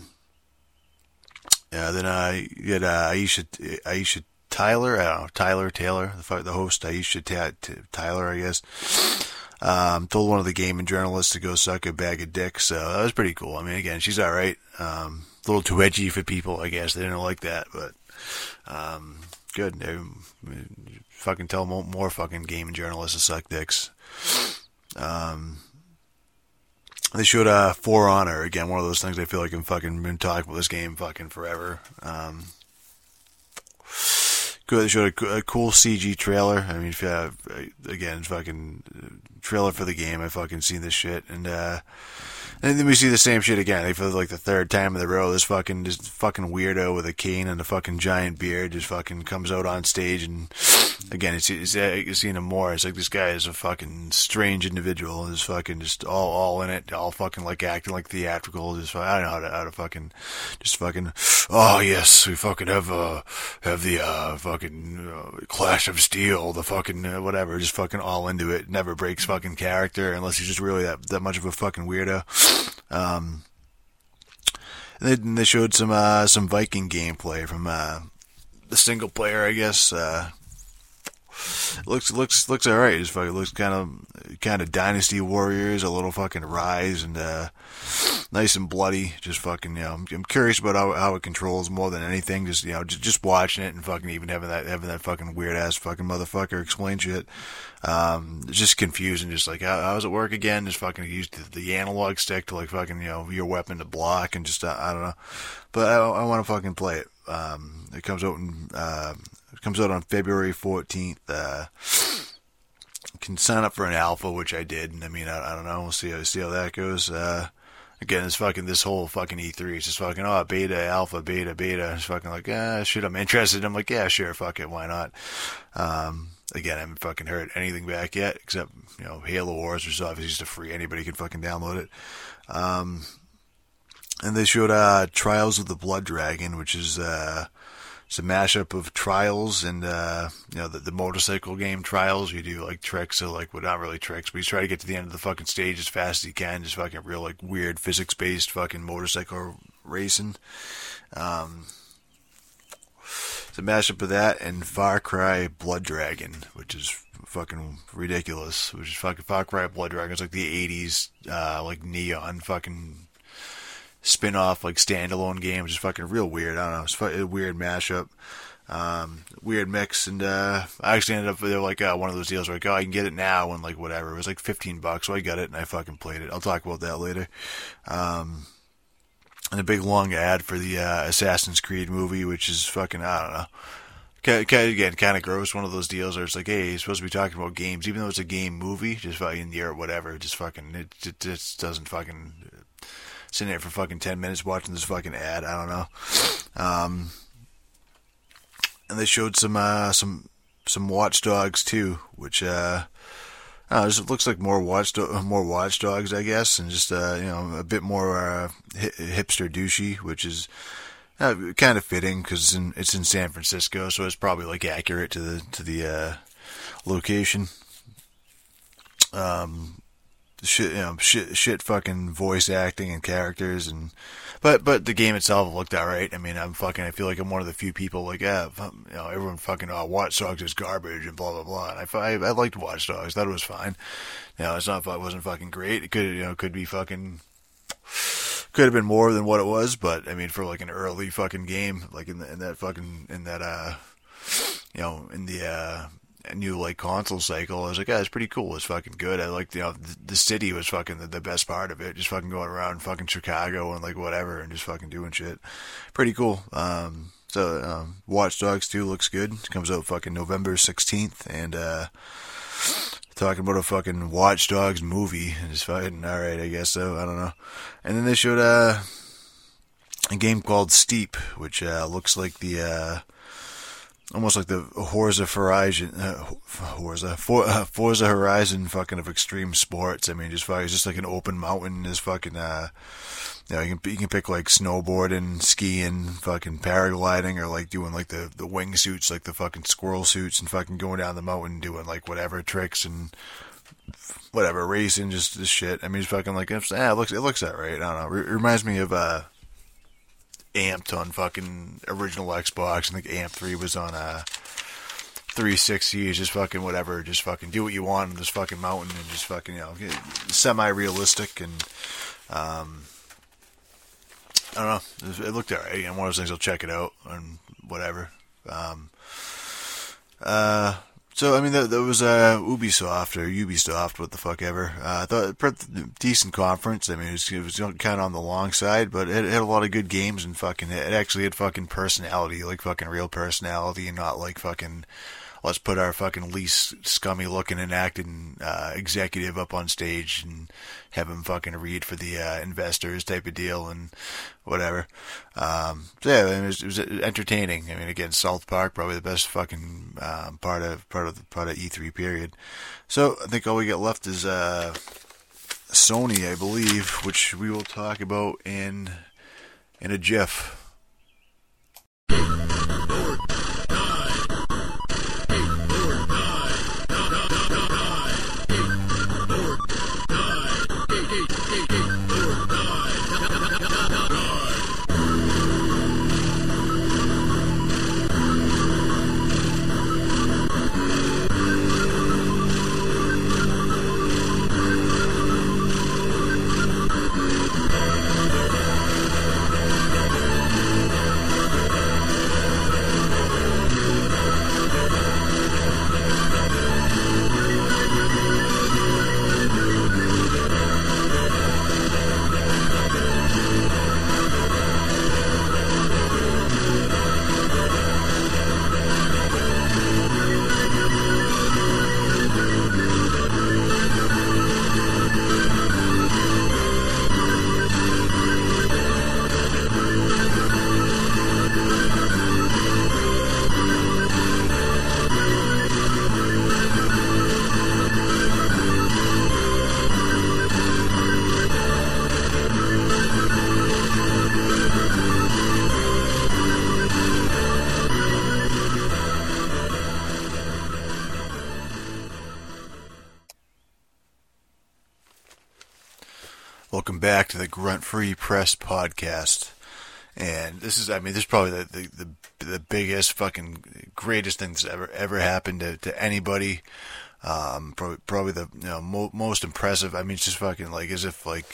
yeah, then I uh, get uh, Aisha, Aisha Tyler, I don't know, Tyler, Taylor, the, the host, Aisha T- T- Tyler, I guess, um, told one of the gaming journalists to go suck a bag of dicks, so that was pretty cool. I mean, again, she's alright. Um, a little too edgy for people, I guess. They didn't like that, but, um, good. They, fucking tell more, more fucking gaming journalists to suck dicks. Um, they showed uh, For Honor again. One of those things I feel like I'm fucking been talking about this game fucking forever. Um, They showed a, a cool C G trailer. I mean, if, uh, again, fucking trailer for the game. I fucking seen this shit, and uh, and then we see the same shit again. Like for like the third time in the row, this fucking this fucking weirdo with a cane and a fucking giant beard just fucking comes out on stage, and again, it's, it's, it's seeing him more. It's like this guy is a fucking strange individual. Is fucking just all all in it, all fucking like acting like theatrical. Just I don't know how to how to fucking just fucking. Oh yes, we fucking have uh have the uh fucking uh, Clash of Steel, the fucking uh, whatever. Just fucking all into it. Never breaks fucking character unless he's just really that that much of a fucking weirdo. Um, and they, and they showed some uh, some Viking gameplay from uh, the single player, I guess. Uh, looks looks looks alright. It fucking looks kind of kind of Dynasty Warriors, a little fucking Rise, and uh, nice and bloody. Just fucking, you know, I'm, I'm curious about how, how it controls more than anything. Just, you know, just, just watching it and fucking even having that having that fucking weird ass fucking motherfucker explain shit. Um, it's just confusing. Just like how, how does it work again? Just fucking use the, the analog stick to like fucking, you know, your weapon to block and just uh, I don't know. But I, I want to fucking play it. Um, it comes out in uh, it comes out on February fourteenth. Uh, can sign up for an alpha, which I did. And I mean, I, I don't know. We'll see how see how that goes. Uh, again, it's fucking this whole fucking E three. It's just fucking oh beta, alpha, beta, beta. It's fucking like ah shit. I'm interested. I'm like yeah, sure, fuck it, why not? Um, again, I haven't fucking heard anything back yet, except you know Halo Wars, which is obviously just a free. Anybody can fucking download it. Um, and they showed uh, Trials of the Blood Dragon, which is uh. It's a mashup of Trials and, uh, you know, the, the motorcycle game Trials. You do, like, tricks, so, like, well, not really tricks, but you try to get to the end of the fucking stage as fast as you can. Just fucking real, like, weird physics-based fucking motorcycle racing. Um, it's a mashup of that and Far Cry Blood Dragon, which is fucking ridiculous. Which is fucking Far Cry Blood Dragon. It's like the eighties, uh, like, neon fucking spin-off, like, standalone game. Just fucking real weird. I don't know. It's a weird mashup. Um, weird mix. And, uh, I actually ended up, they're like, uh, one of those deals where, like, oh, I can get it now and, like, whatever. It was like fifteen bucks, so I got it and I fucking played it. I'll talk about that later. Um, and a big long ad for the, uh, Assassin's Creed movie, which is fucking, I don't know. Kind of, again, kind of gross. One of those deals where it's like, hey, you're supposed to be talking about games, even though it's a game movie, just fucking, or whatever, just fucking, it, it just doesn't fucking, sitting there for fucking ten minutes watching this fucking ad. I don't know. Um, and they showed some uh, some some Watch Dogs too, which uh, I don't know, just looks like more Watch Do- more Watch Dogs, I guess, and just uh, you know a bit more uh, hipster douchey, which is uh, kind of fitting because it's in it's in San Francisco, so it's probably like accurate to the to the uh, location. Um. Shit, you know, shit, shit, fucking voice acting and characters, and but but the game itself looked alright. I mean, I'm fucking. I feel like I'm one of the few people like, yeah, you know, everyone fucking, oh, Watch Dogs is garbage and blah blah blah. And I, I, I liked Watch Dogs. Thought it was fine. You know, it's not. It wasn't fucking great. It could, you know, could be fucking. Could have been more than what it was, but I mean, for like an early fucking game, like in, the, in that fucking in that uh, you know, in the uh. new like console cycle, I was like, yeah, it's pretty cool. It's fucking good. I like, you know, the, the city was fucking the, the best part of it. Just fucking going around fucking Chicago and like whatever and just fucking doing shit. Pretty cool. Um, so, um, Watch Dogs two looks good. It comes out fucking November sixteenth and, uh, talking about a fucking Watch Dogs movie. It's fucking alright, I guess so. I don't know. And then they showed, uh, a game called Steep, which, uh, looks like the, uh, almost like the Forza Horizon, uh, Forza, For, uh, Forza Horizon fucking of extreme sports. I mean, just fucking, it's just like an open mountain. There's fucking, uh, you know, you can, you can pick like snowboarding, skiing, fucking paragliding, or like doing like the, the wingsuits, like the fucking squirrel suits, and fucking going down the mountain doing like whatever tricks and whatever, racing, just this shit. I mean, it's fucking like, it's, ah, it looks, it looks alright. I don't know. It reminds me of, uh, Amped on fucking original Xbox. I think Amp three was on uh three sixty. It's just fucking whatever. Just fucking do what you want on this fucking mountain and just fucking, you know, semi-realistic and um I don't know. It looked alright. And one of those things, I'll check it out and whatever. Um, uh, So I mean, that, that was uh, Ubisoft or Ubisoft, what the fuck ever. Uh, I thought decent conference. I mean, it was, it was kind of on the long side, but it, it had a lot of good games and fucking. It actually had fucking personality, like fucking real personality, and not like fucking. Let's put our fucking least scummy looking and acting uh, executive up on stage and have him fucking read for the uh, investors type of deal and whatever. Um, so yeah, it was, it was entertaining. I mean, again, South Park probably the best fucking um, part of part of the part of E three period. So I think all we got left is uh, Sony, I believe, which we will talk about in in a jiff. Welcome back to the Grunt Free Press podcast. And this is, I mean, this is probably the, the, the, the biggest fucking greatest thing that's ever, ever happened to, to anybody. Um, probably, probably the, you know, mo- most impressive. I mean, it's just fucking like as if like,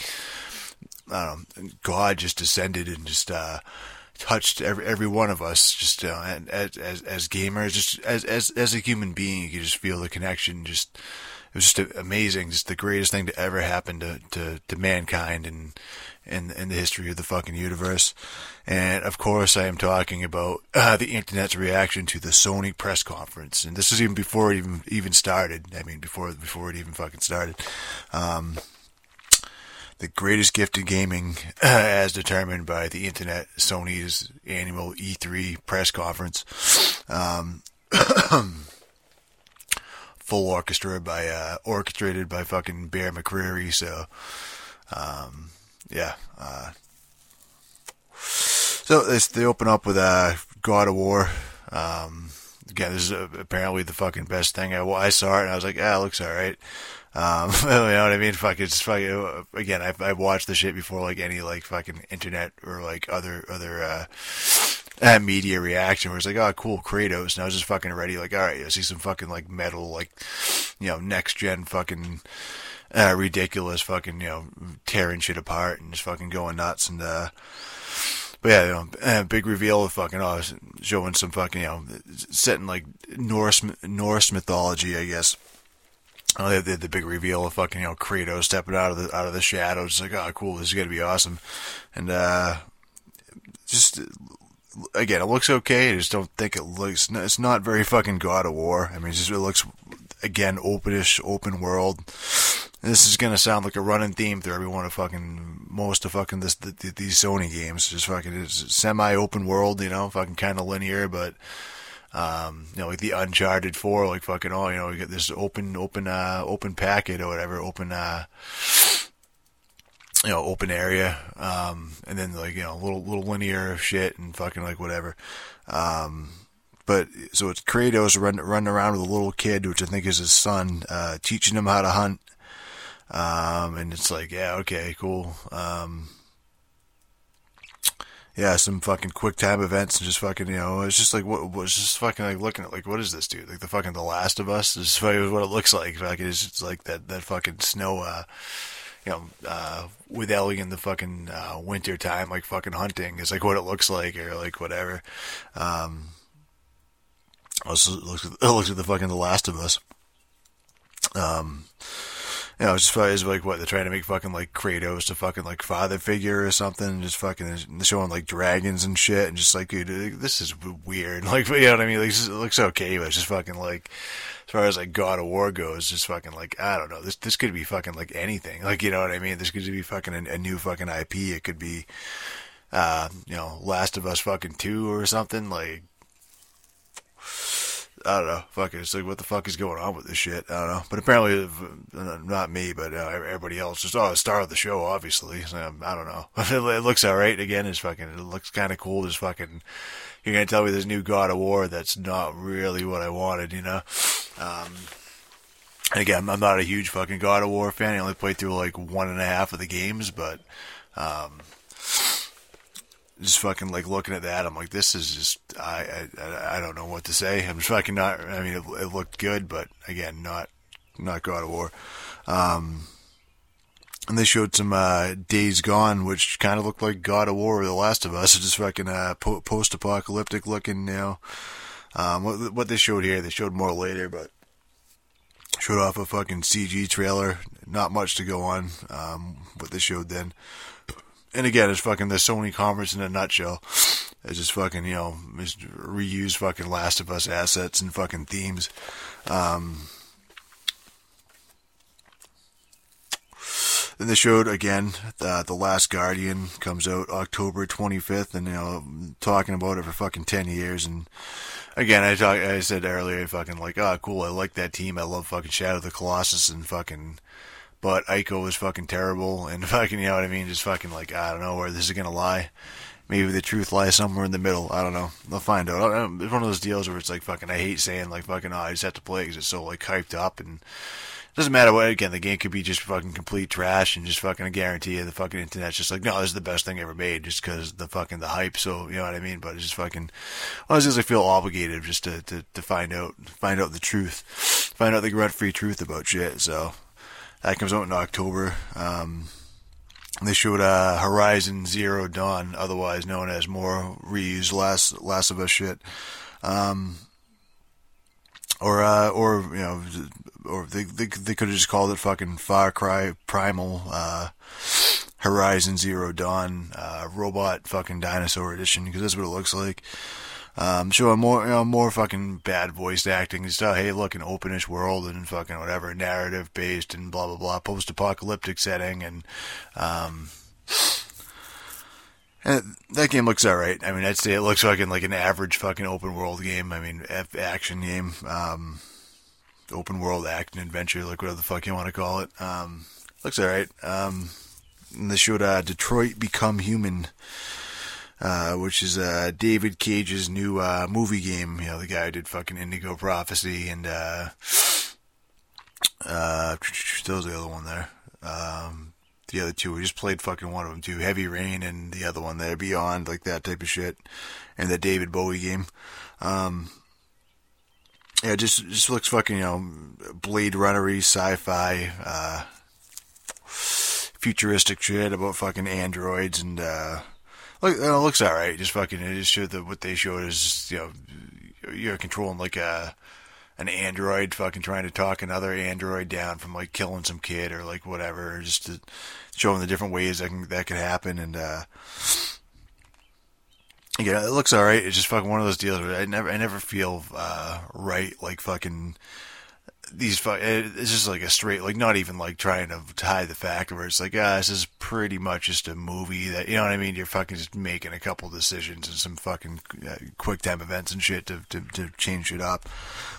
I don't know, God just descended and just, uh, touched every, every one of us, just, you know, and as, as, as gamers, just as, as, as a human being, you could just feel the connection, just, it was just amazing, just the greatest thing to ever happen to, to, to mankind and in, in the history of the fucking universe. And of course, I am talking about uh, the internet's reaction to the Sony press conference. And this was even before it even even started. I mean, before before it even fucking started. Um, the greatest gift in gaming, uh, as determined by the internet, Sony's annual E three press conference. Um, full orchestra by, uh, orchestrated by fucking Bear McCreary, so, um, yeah, uh, so this, they open up with, uh, God of War. Um, again, this is uh, apparently the fucking best thing. I, I saw it and I was like, ah, it looks alright. Um, you know what I mean? Fuck, it's fucking, again, I've, I've watched the shit before, like any, like, fucking internet or, like, other, other, uh, uh media reaction where it's like, oh, cool, Kratos. And I was just fucking ready, like, alright, I see some fucking, like, metal, like, you know, next gen fucking, uh, ridiculous fucking, you know, tearing shit apart and just fucking going nuts. And, uh, but yeah, you know, uh, big reveal of fucking, oh, showing some fucking, you know, setting, like, Norse, Norse mythology, I guess. Oh, they did the big reveal of fucking, you know, Kratos stepping out of the out of the shadows. It's like, oh, cool, this is gonna be awesome. And uh, just again, it looks okay. I just don't think it looks. It's not very fucking God of War. I mean, it just it looks again openish, open world. And this is gonna sound like a running theme through every one of fucking most of fucking this the, the, these Sony games. Just fucking it's semi-open world, you know, fucking kind of linear, but. Um, you know, like the Uncharted four, like fucking, oh, you know, we get this open, open, uh, open packet or whatever, open, uh, you know, open area, um, and then like, you know, little, little linear shit and fucking like whatever. Um, but, so it's Kratos running, running around with a little kid, which I think is his son, uh, teaching him how to hunt. Um, and it's like, yeah, okay, cool. Um, Yeah, some fucking quick time events and just fucking, you know, it's just like, what was just fucking like looking at, like, what is this, dude? Like the fucking The Last of Us is fucking what it looks like. Like, it's just like that, that fucking snow, uh, you know, uh, with Ellie in the fucking, uh, winter time, like fucking hunting is like what it looks like or like whatever. Um, Also looks at, looks at the fucking The Last of Us. Um, you know, it's just it's like what they're trying to make fucking like Kratos a fucking like father figure or something. Just fucking showing like dragons and shit, and just like, dude, this is weird. Like, you know what I mean? Like, it looks okay, but it's just fucking like, as far as like God of War goes, just fucking like, I don't know. This this could be fucking like anything. Like, you know what I mean? This could be fucking a, a new fucking I P. It could be, uh, you know, Last of Us fucking two or something. Like, I don't know. Fuck it. It's like, what the fuck is going on with this shit? I don't know. But apparently, uh, not me, but uh, everybody else. Just, oh, star of the show, obviously. So, um, I don't know. It looks alright. Again, it's fucking, it looks kind of cool. There's fucking, you're going to tell me there's new God of War that's not really what I wanted, you know? Um, and again, I'm not a huge fucking God of War fan. I only played through like one and a half of the games, but, um, just fucking like looking at that, I'm like, this is just, I, I, I don't know what to say. I'm just fucking not, I mean, it, it looked good, but again, not, not God of War. Um, and they showed some, uh, Days Gone, which kind of looked like God of War or The Last of Us. It's just fucking, uh, po- post-apocalyptic looking, you know. Um, what, what they showed here, they showed more later, but showed off a fucking C G trailer. Not much to go on, um, what they showed then. And again, it's fucking the Sony conference in a nutshell. It's just fucking, you know, just reuse fucking Last of Us assets and fucking themes. Um, then they showed, again, uh, The Last Guardian comes out October twenty-fifth, and, you know, talking about it for fucking ten years. And again, I talk, I said earlier, fucking like, oh, cool, I like that team. I love fucking Shadow of the Colossus and fucking... But Ico was fucking terrible, and fucking, you know what I mean, just fucking like, I don't know where this is gonna lie. Maybe the truth lies somewhere in the middle, I don't know. I'll find out. It's one of those deals where it's like fucking, I hate saying like fucking, oh, I just have to play because it's so like hyped up, and it doesn't matter what, again, the game could be just fucking complete trash, and just fucking, I guarantee you, the fucking internet's just like, no, this is the best thing ever made, just because the fucking, the hype, so, you know what I mean, but it's just fucking, well, I just I feel obligated just to, to, to find out, find out the truth, find out the grunt-free truth about shit, so... That comes out in October. Um, they showed uh, Horizon Zero Dawn, otherwise known as more reused Last Last of Us shit, um, or uh, or you know, or they they, they could have just called it fucking Far Cry Primal, uh, Horizon Zero Dawn, uh, Robot fucking Dinosaur Edition, because that's what it looks like. Um, showing more, you know, more fucking bad voice acting and stuff. Hey, look, an openish world and fucking whatever, narrative based and blah blah blah, post-apocalyptic setting, and um, and that game looks alright. I mean, I'd say it looks fucking like an average fucking open world game. I mean, F- action game, um, open world action adventure, like whatever the fuck you want to call it. Um, looks alright. Um, and they showed uh, Detroit Become Human. Uh, which is, uh, David Cage's new, uh, movie game. You know, the guy who did fucking Indigo Prophecy and, uh, uh, those the other one there. Um, the other two, we just played fucking one of them too. Heavy Rain and the other one there, Beyond, like that type of shit. And the David Bowie game. Um, yeah, just, just looks fucking, you know, Blade Runner-y, sci-fi, uh, futuristic shit about fucking androids and, uh, Look, it looks alright. Just fucking, it just showed that what they showed is, you know, you're controlling like a an android, fucking trying to talk another android down from like killing some kid or like whatever, just to showing the different ways that can that could happen. And uh, yeah, it looks alright. It's just fucking one of those deals where I never, I never feel uh, right, like fucking. These fu- it's just like a straight, like not even like trying to hide the fact where it's like, ah, this is pretty much just a movie that, you know what I mean? You're fucking just making a couple decisions and some fucking uh, quick time events and shit to to, to change it up.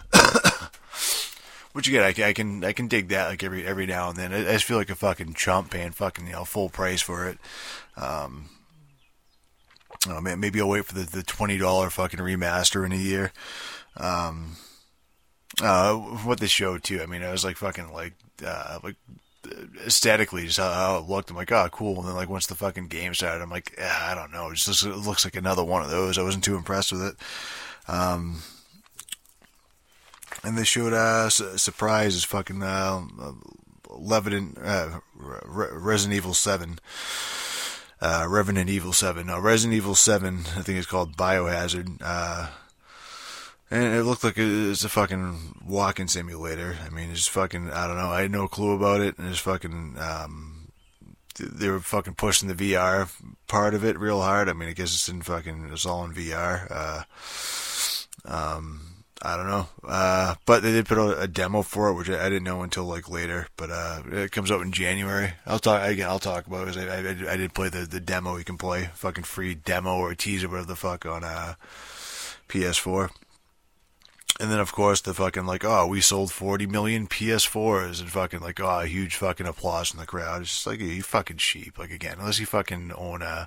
Which again, I, I can I can dig that like every every now and then. I, I just feel like a fucking chump paying fucking, you know, full price for it. Um, oh man, maybe I'll wait for the the twenty dollar fucking remaster in a year. Um. Uh, what they showed too. I mean, I was like fucking like, uh, like aesthetically, just how, how it looked. I'm like, oh, cool. And then like once the fucking game started, I'm like, eh, I don't know. It just looks, it looks like another one of those. I wasn't too impressed with it. Um, and they showed uh, surprise is fucking uh, Revenant, uh, Resident Evil seven. Uh, Revenant Evil seven. No, Resident Evil seven. I think it's called Biohazard. Uh. And it looked like it was a fucking walking simulator. I mean, it's fucking, I don't know, I had no clue about it, and it's fucking, um, they were fucking pushing the V R part of it real hard. I mean, I guess it's in fucking, it's all in V R. Uh, um, I don't know. Uh, but they did put out a demo for it, which I didn't know until like later. But uh, it comes out in January. I'll talk again. I'll talk about it. I, I, I did play the, the demo. You can play fucking free demo or teaser, whatever the fuck, on uh, P S four. And then of course the fucking like, oh, we sold forty million P S fours, and fucking like, oh, huge fucking applause from the crowd. It's just like, you fucking sheep. Like, again, unless you fucking own a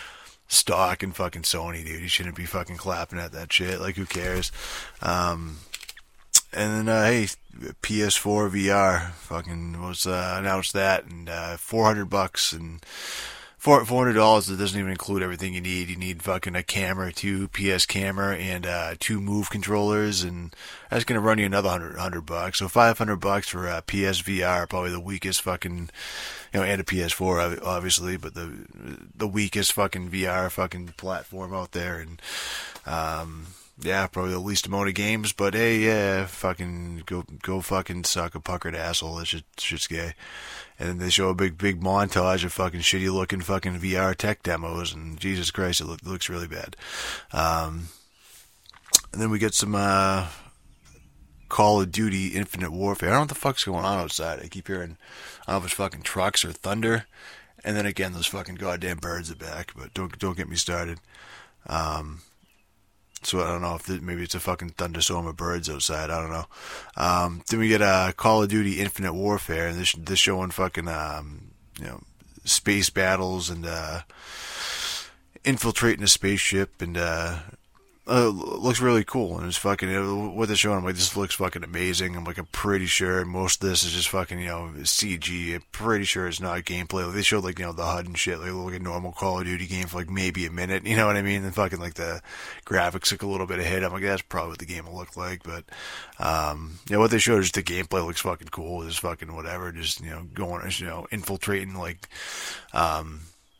stock in fucking Sony, dude, you shouldn't be fucking clapping at that shit. Like, who cares? Um, and then, uh, hey, P S four V R fucking was, uh, announced that, and, uh, four hundred bucks, and four hundred dollars, that doesn't even include everything you need. You need fucking a camera, two P S camera, and, uh, two Move controllers, and that's gonna run you another hundred, hundred bucks. So five hundred bucks for, uh, P S V R, probably the weakest fucking, you know, and a P S four, obviously, but the the weakest fucking V R fucking platform out there, and um, yeah, probably the least amount of games. But hey, yeah, fucking go go fucking suck a puckered asshole. That shit, shit's gay. And then they show a big big montage of fucking shitty looking fucking V R tech demos, and Jesus Christ, it, look, it looks really bad. Um, and then we get some uh, Call of Duty Infinite Warfare. I don't know what the fuck's going on outside. I keep hearing, I don't know if it's fucking trucks or thunder. And then again, those fucking goddamn birds are back. But don't don't get me started. Um, so I don't know if this, maybe it's a fucking thunderstorm of birds outside. I don't know. Um, then we get uh, Call of Duty Infinite Warfare, and this this showing fucking um, you know, space battles and uh, infiltrating a spaceship, and uh, Uh, looks really cool, and it's fucking, you know, what they're showing, I'm like, this looks fucking amazing. I'm like, I'm pretty sure most of this is just fucking, you know, C G. I'm pretty sure it's not gameplay. Like, they showed, like, you know, the H U D and shit, like, like a normal Call of Duty game for, like, maybe a minute, you know what I mean? And fucking, like, the graphics look a little bit ahead. I'm like, that's probably what the game will look like, but, um, you know, what they showed is the gameplay looks fucking cool. Just fucking whatever, just, you know, going, you know, infiltrating, like, um,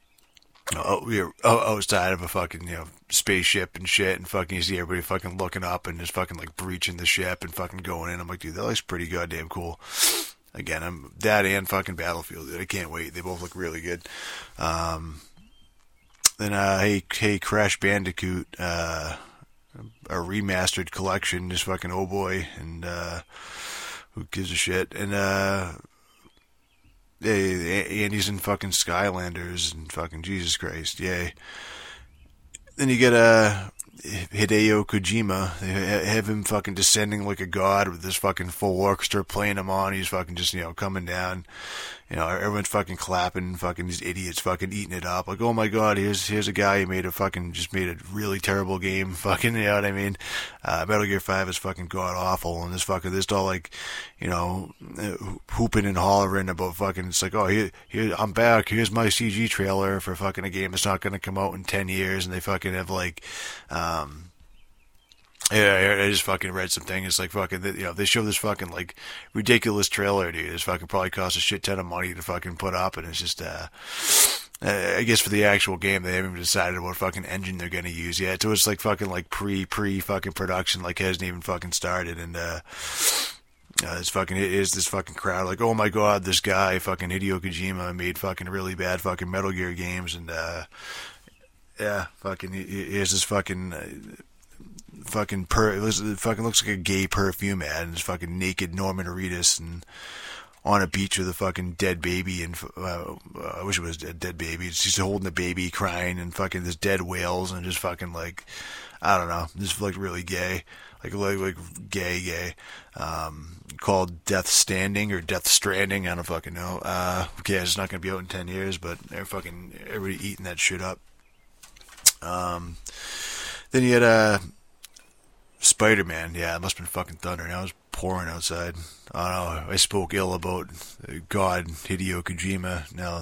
Oh, we're outside of a fucking, you know, spaceship and shit, and fucking you see everybody fucking looking up and just fucking like breaching the ship and fucking going in. I'm like, dude, that looks pretty goddamn cool. Again, I'm that and fucking Battlefield, dude. I can't wait. They both look really good. Um, then, uh, hey, hey, Crash Bandicoot, uh, a remastered collection, just fucking oh boy, and uh, who gives a shit? And uh. Hey, Andy's in fucking Skylanders and fucking Jesus Christ, yay. Then you get uh, Hideo Kojima. They have him fucking descending like a god with this fucking full orchestra playing him on. He's fucking just, you know, coming down. You know, everyone's fucking clapping, fucking these idiots fucking eating it up. Like, oh my god, here's here's a guy who made a fucking, just made a really terrible game. Fucking, you know what I mean? Uh, Metal Gear five is fucking god awful, and this fucking, this all like, you know, hooping and hollering about fucking, it's like, oh, here, here, I'm back, here's my C G trailer for fucking a game that's not gonna come out in ten years, and they fucking have like, um, yeah, I just fucking read something. It's like fucking, you know, they show this fucking like ridiculous trailer, dude. It's fucking probably cost a shit ton of money to fucking put up, and it's just, uh, I guess for the actual game, they haven't even decided what fucking engine they're gonna use yet. So it's like fucking like pre pre fucking production, like hasn't even fucking started, and uh, uh it's fucking, it is this fucking crowd like, oh my god, this guy fucking Hideo Kojima made fucking really bad fucking Metal Gear games, and uh, yeah, fucking here's this fucking. Uh, Fucking per, it, looks, it fucking looks like a gay perfume ad, and it's fucking naked Norman Reedus and on a beach with a fucking dead baby, and uh, I wish it was a dead baby. She's holding a baby, crying, and fucking there's dead whales, and just fucking like, I don't know, just like really gay, like like like gay gay. Um, called Death Standing or Death Stranding, I don't fucking know. Uh, okay, it's not gonna be out in ten years, but they're fucking everybody eating that shit up. Um, then you had a. Uh, Spider-Man, yeah, it must have been fucking thunder. Now it was pouring outside. I don't know, I spoke ill about God, Hideo Kojima. Now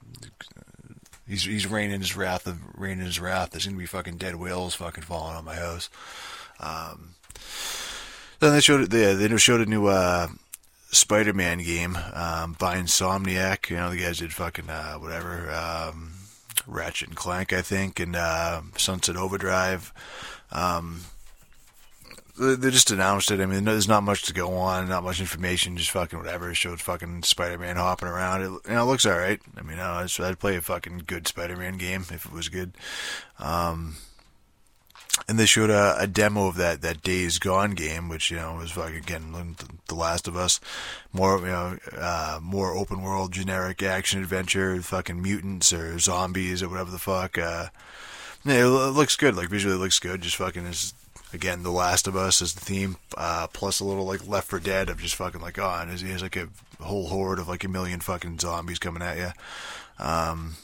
he's he's raining his wrath, of raining his wrath. There's gonna be fucking dead whales fucking falling on my house. Um, then they showed they they showed a new uh, Spider-Man game um, by Insomniac. You know, the guys did fucking uh, whatever, um, Ratchet and Clank, I think, and uh, Sunset Overdrive. Um, they just announced it. I mean, there's not much to go on, not much information, just fucking whatever. It showed fucking Spider-Man hopping around. It, you know, it looks alright. I mean, I don't know, I'd play a fucking good Spider-Man game if it was good. Um, and they showed a, a demo of that, that Days Gone game, which, you know, was fucking, again, The Last of Us. More, you know, uh, more open world, generic action adventure, fucking mutants or zombies or whatever the fuck. Uh, yeah, it looks good. Like, visually it looks good. Just fucking is, again, The Last of Us is the theme, uh, plus a little, like, Left four Dead of just fucking, like, oh, and there's, there's like a whole horde of, like, a million fucking zombies coming at you. Um,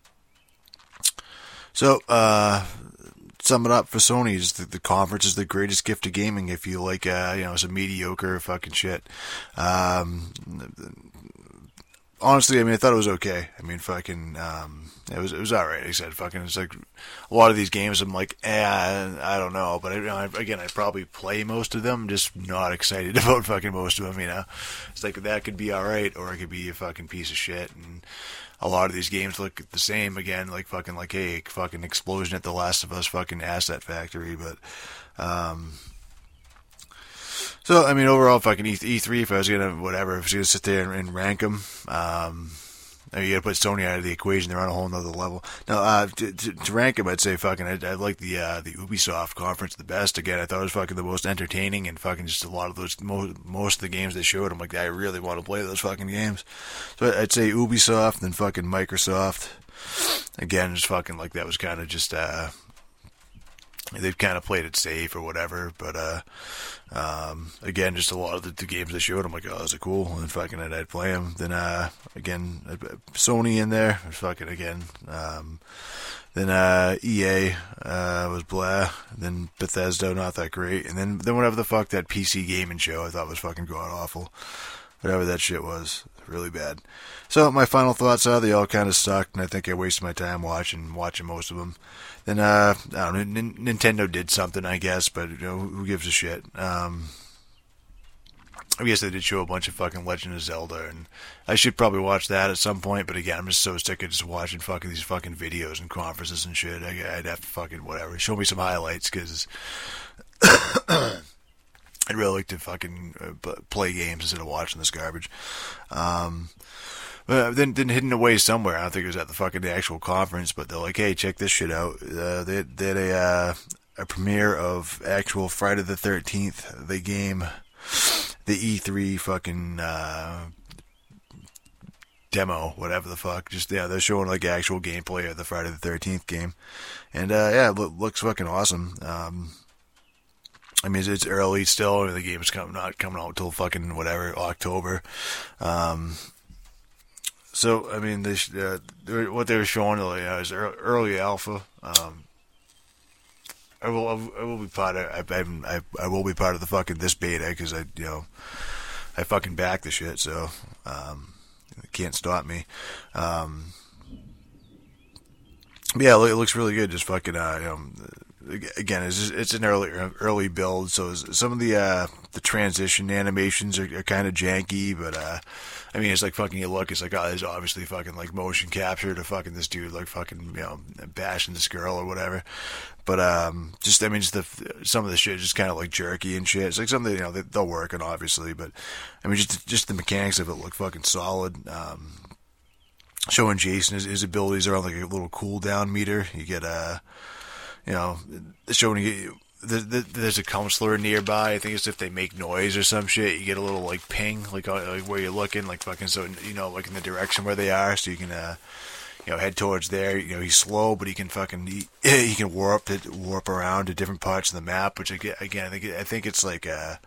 so, uh, sum it up for Sony, is the, the conference is the greatest gift to gaming if you like, uh, you know, some mediocre fucking shit. Um, honestly, I mean, I thought it was okay. I mean, fucking, um, it was, it was alright. I said, fucking, it's like, a lot of these games, I'm like, eh, I don't know, but I, you know, again, I'd probably play most of them, just not excited about fucking most of them, you know? It's like, that could be alright, or it could be a fucking piece of shit, and a lot of these games look the same again, like fucking, like, hey, fucking explosion at the Last of Us fucking asset factory, but, um, so, I mean, overall, fucking E three, if I was gonna, whatever, if I was gonna sit there and, and rank them, um, I mean, you gotta put Sony out of the equation, they're on a whole nother level. Now, uh, to, to, to rank them, I'd say fucking, I, I like the, uh, the Ubisoft conference the best. Again, I thought it was fucking the most entertaining, and fucking just a lot of those, most, most of the games they showed, I'm like, I really want to play those fucking games. So I'd say Ubisoft, then fucking Microsoft. Again, just fucking, like, that was kind of just, uh, they've kind of played it safe or whatever, but, uh, um, again, just a lot of the, the games they showed, I'm like, oh, those are cool, and fucking I'd, I'd play them. Then, uh, again, Sony in there, fucking again, um, then, uh, E A, uh, was blah, then Bethesda, not that great, and then, then whatever the fuck that P C gaming show I thought was fucking god awful, whatever that shit was, really bad. So, my final thoughts are, they all kind of sucked, and I think I wasted my time watching, watching most of them. Then, uh, I don't know, N- Nintendo did something, I guess, but, you know, who gives a shit? Um, I guess they did show a bunch of fucking Legend of Zelda, and I should probably watch that at some point, but again, I'm just so sick of just watching fucking these fucking videos and conferences and shit. I, I'd have to fucking, whatever, show me some highlights, because I'd really like to fucking uh, play games instead of watching this garbage. Um... Uh, then, then hidden away somewhere. I don't think it was at the fucking the actual conference, but they're like, "Hey, check this shit out." Uh, they, they had a uh, a premiere of actual Friday the thirteenth, the game, the E three fucking uh, demo, whatever the fuck. Just yeah, they're showing like actual gameplay of the Friday the thirteenth game, and uh, yeah, it lo- looks fucking awesome. Um, I mean, it's, it's early still. I mean, the game's come, not coming out till fucking whatever October. Um, So, I mean, they, uh, what they were showing uh, is early alpha. Um, I will, I will be part of, I, I, I will be part of the fucking this beta because I, you know, I fucking back the shit. So, um, can't stop me. Um, yeah, it looks really good. Just fucking, uh, you know, again, it's just, it's an early early build. So some of the uh, the transition animations are, are kind of janky, but uh. I mean, it's like fucking you look, it's like, oh, there's obviously fucking like motion capture to fucking this dude, like fucking, you know, bashing this girl or whatever. But, um, just, I mean, just the, some of the shit is just kind of like jerky and shit. It's like something, you know, they, they'll work on, obviously, but, I mean, just, just the mechanics of it look fucking solid. Um, showing Jason his, his abilities are on like a little cooldown meter. You get, uh, you know, showing you, there's a counselor nearby. I think it's if they make noise or some shit, you get a little like ping, like, like where you're looking, like fucking, so you know, like in the direction where they are, so you can, uh, you know, head towards there. You know, he's slow, but he can fucking, he, he can warp to warp around to different parts of the map. Which again, I think I think it's like, uh,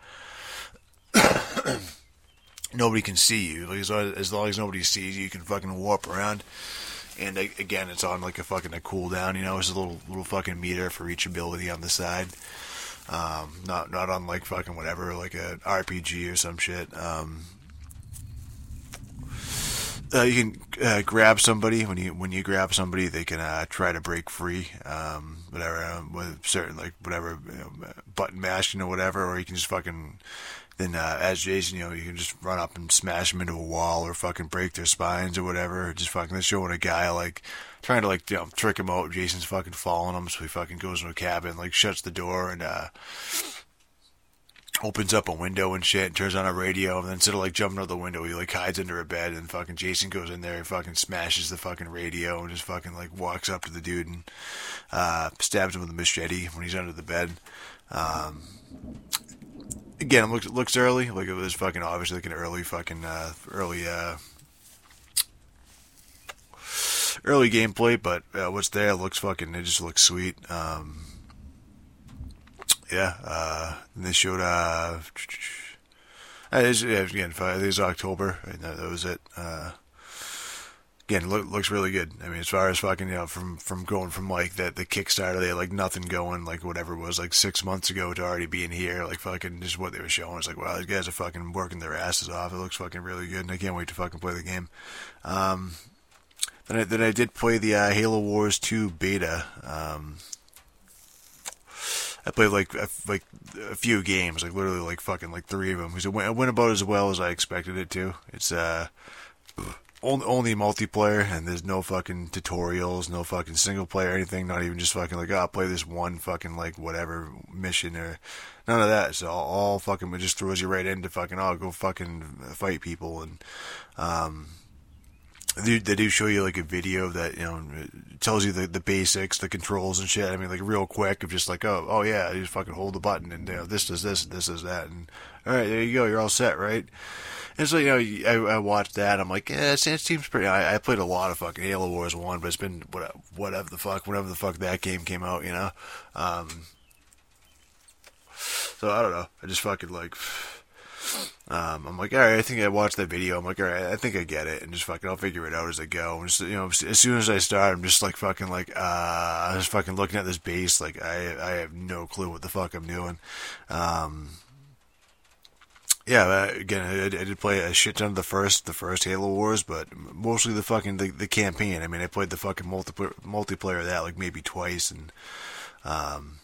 nobody can see you. Like as long as, as long as nobody sees you, you can fucking warp around. And again, it's on like a fucking a cooldown, you know, it's a little little fucking meter for each ability on the side. Um, not not on like fucking whatever, like a R P G or some shit. Um, uh, you can uh, grab somebody when you when you grab somebody, they can uh, try to break free. Um, whatever, um, with certain like whatever you know, button mashing or whatever, or you can just fucking. Then, uh, as Jason, you know, you can just run up and smash them into a wall or fucking break their spines or whatever. Or just fucking, they're showing a guy, like, trying to, like, you know, trick him out. Jason's fucking following him, so he fucking goes into a cabin, like, shuts the door and, uh, opens up a window and shit and turns on a radio, and then instead of like jumping out the window, he like hides under a bed, and fucking Jason goes in there and fucking smashes the fucking radio and just fucking like walks up to the dude and uh, stabs him with a machete when he's under the bed. Um, again, it looks, it looks early, like it was fucking obviously like an early fucking uh, early uh, early gameplay, but uh, what's there looks fucking, it just looks sweet. Um, Yeah, uh, and they showed, uh, it was, yeah, again, it was October, and that, that was it. Uh, again, look, looks really good. I mean, as far as fucking, you know, from, from going from, like, the, the Kickstarter, they had, like, nothing going, like, whatever it was, like, six months ago to already being here, like, fucking, just what they were showing. It's like, wow, these guys are fucking working their asses off. It looks fucking really good, and I can't wait to fucking play the game. Um, then I, then I did play the, uh, Halo Wars two beta. um... I played like a, like a few games, like literally like fucking like three of them. Because it went, it went about as well as I expected it to. It's uh only, only multiplayer, and there's no fucking tutorials, no fucking single player or anything. Not even just fucking like, oh, I'll play this one fucking like whatever mission or none of that. So all, all fucking, it just throws you right into fucking, oh, go fucking fight people. And um They, they do show you like a video that, you know, tells you the, the basics, the controls and shit. I mean, like real quick of just like, oh, oh yeah, you just fucking hold the button and, you know, this does this, and this does that, and all right, there you go, you're all set, right? And so, you know, I, I watched that. I'm like, yeah, it seems pretty. I, I played a lot of fucking Halo Wars one, but it's been whatever, whatever the fuck, whenever the fuck that game came out, you know. Um, so I don't know. I just fucking like. Um, I'm like, all right, I think I watched that video. I'm like, all right, I think I get it, and just fucking, I'll figure it out as I go. And just, you know, as soon as I start, I'm just like fucking like, uh, I was fucking looking at this base, like I, I have no clue what the fuck I'm doing. Um, yeah, again, I, I did play a shit ton of the first, the first Halo Wars, but mostly the fucking the, the campaign. I mean, I played the fucking multiplayer multiplayer of that like maybe twice, and um.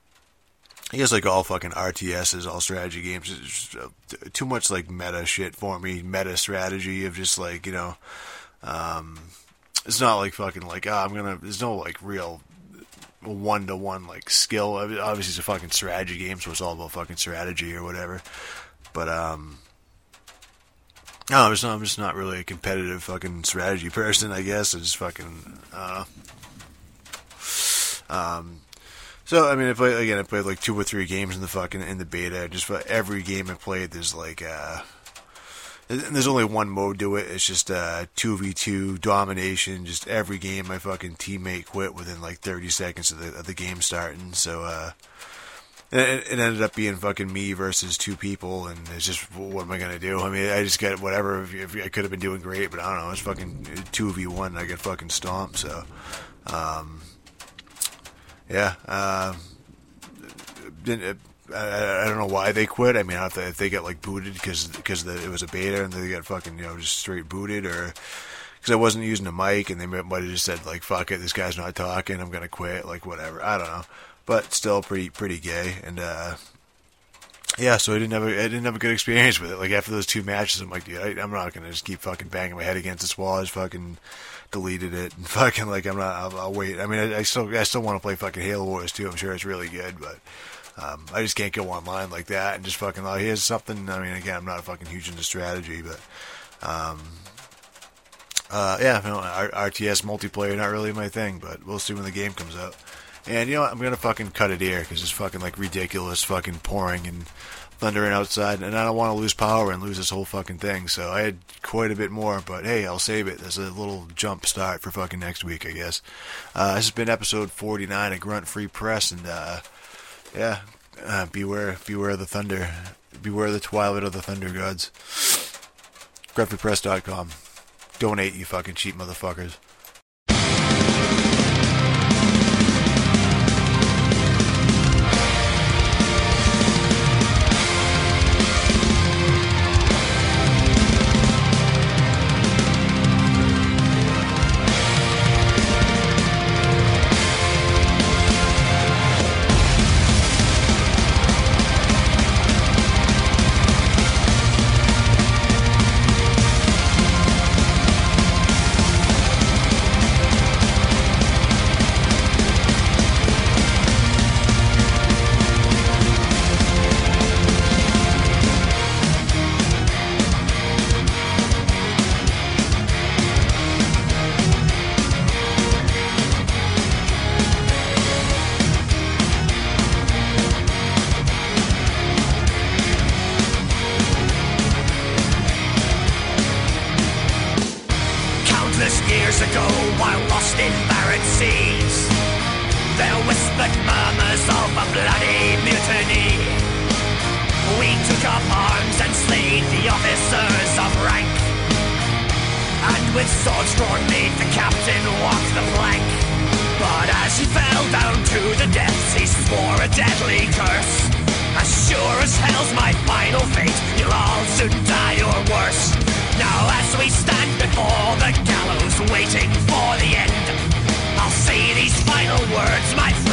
I guess like all fucking R T Ss, all strategy games, it's just, uh, too much like meta shit for me. Meta strategy of just like, you know, um, it's not like fucking like, ah, oh, I'm gonna, there's no like real one to one like skill. I mean, obviously it's a fucking strategy game, so it's all about fucking strategy or whatever. But, um, no, I'm just not, I'm just not really a competitive fucking strategy person, I guess. I just fucking, I don't know. Um, So, I mean, I played, again, I played like two or three games in the fucking, in the beta. Just for every game I played, there's like, uh, there's only one mode to it. It's just, uh, two v two domination. Just every game my fucking teammate quit within like thirty seconds of the, of the game starting. So, uh, it, it ended up being fucking me versus two people, and it's just, what am I gonna do? I mean, I just got whatever, if, if I could have been doing great, but I don't know, it's fucking two v one, and I got fucking stomped, so, um, yeah, uh, I, I don't know why they quit. I mean, I if they got like booted because because it was a beta and they got fucking, you know, just straight booted, or because I wasn't using a mic and they might have just said like, fuck it, this guy's not talking, I'm gonna quit, like whatever. I don't know, but still pretty pretty gay. And uh, yeah, so I didn't have a, I didn't have a good experience with it. Like after those two matches, I'm like, dude, I, I'm not gonna just keep fucking banging my head against this wall. I just fucking deleted it and fucking like I'm not. I'll, I'll wait. I mean, I, I still I still want to play fucking Halo Wars too. I'm sure it's really good, but um, I just can't go online like that and just fucking. Oh, here's something. I mean, again, I'm not a fucking huge into strategy, but um, uh, yeah, you know, R- RTS multiplayer not really my thing, but we'll see when the game comes out. And you know what? I'm gonna fucking cut it here because it's fucking like ridiculous, fucking pouring and thundering outside, and I don't want to lose power and lose this whole fucking thing. So I had quite a bit more, but hey, I'll save it. There's a little jump start for fucking next week, I guess. Uh, this has been episode forty-nine of Grunt Free Press, and uh, yeah, uh, beware, beware of the thunder, beware of the twilight of the thunder gods. grunt free press dot com. Donate, you fucking cheap motherfuckers. lost in barren seas. There whispered murmurs of a bloody mutiny. We took up arms and slayed the officers of rank, and with swords drawn made the captain walk the plank. But as he fell down to the depths, he swore a deadly curse. As sure as hell's my final fate, you'll all soon die or worse. Now as we stand before the gallows waiting for the end, I'll say these final words, my friend.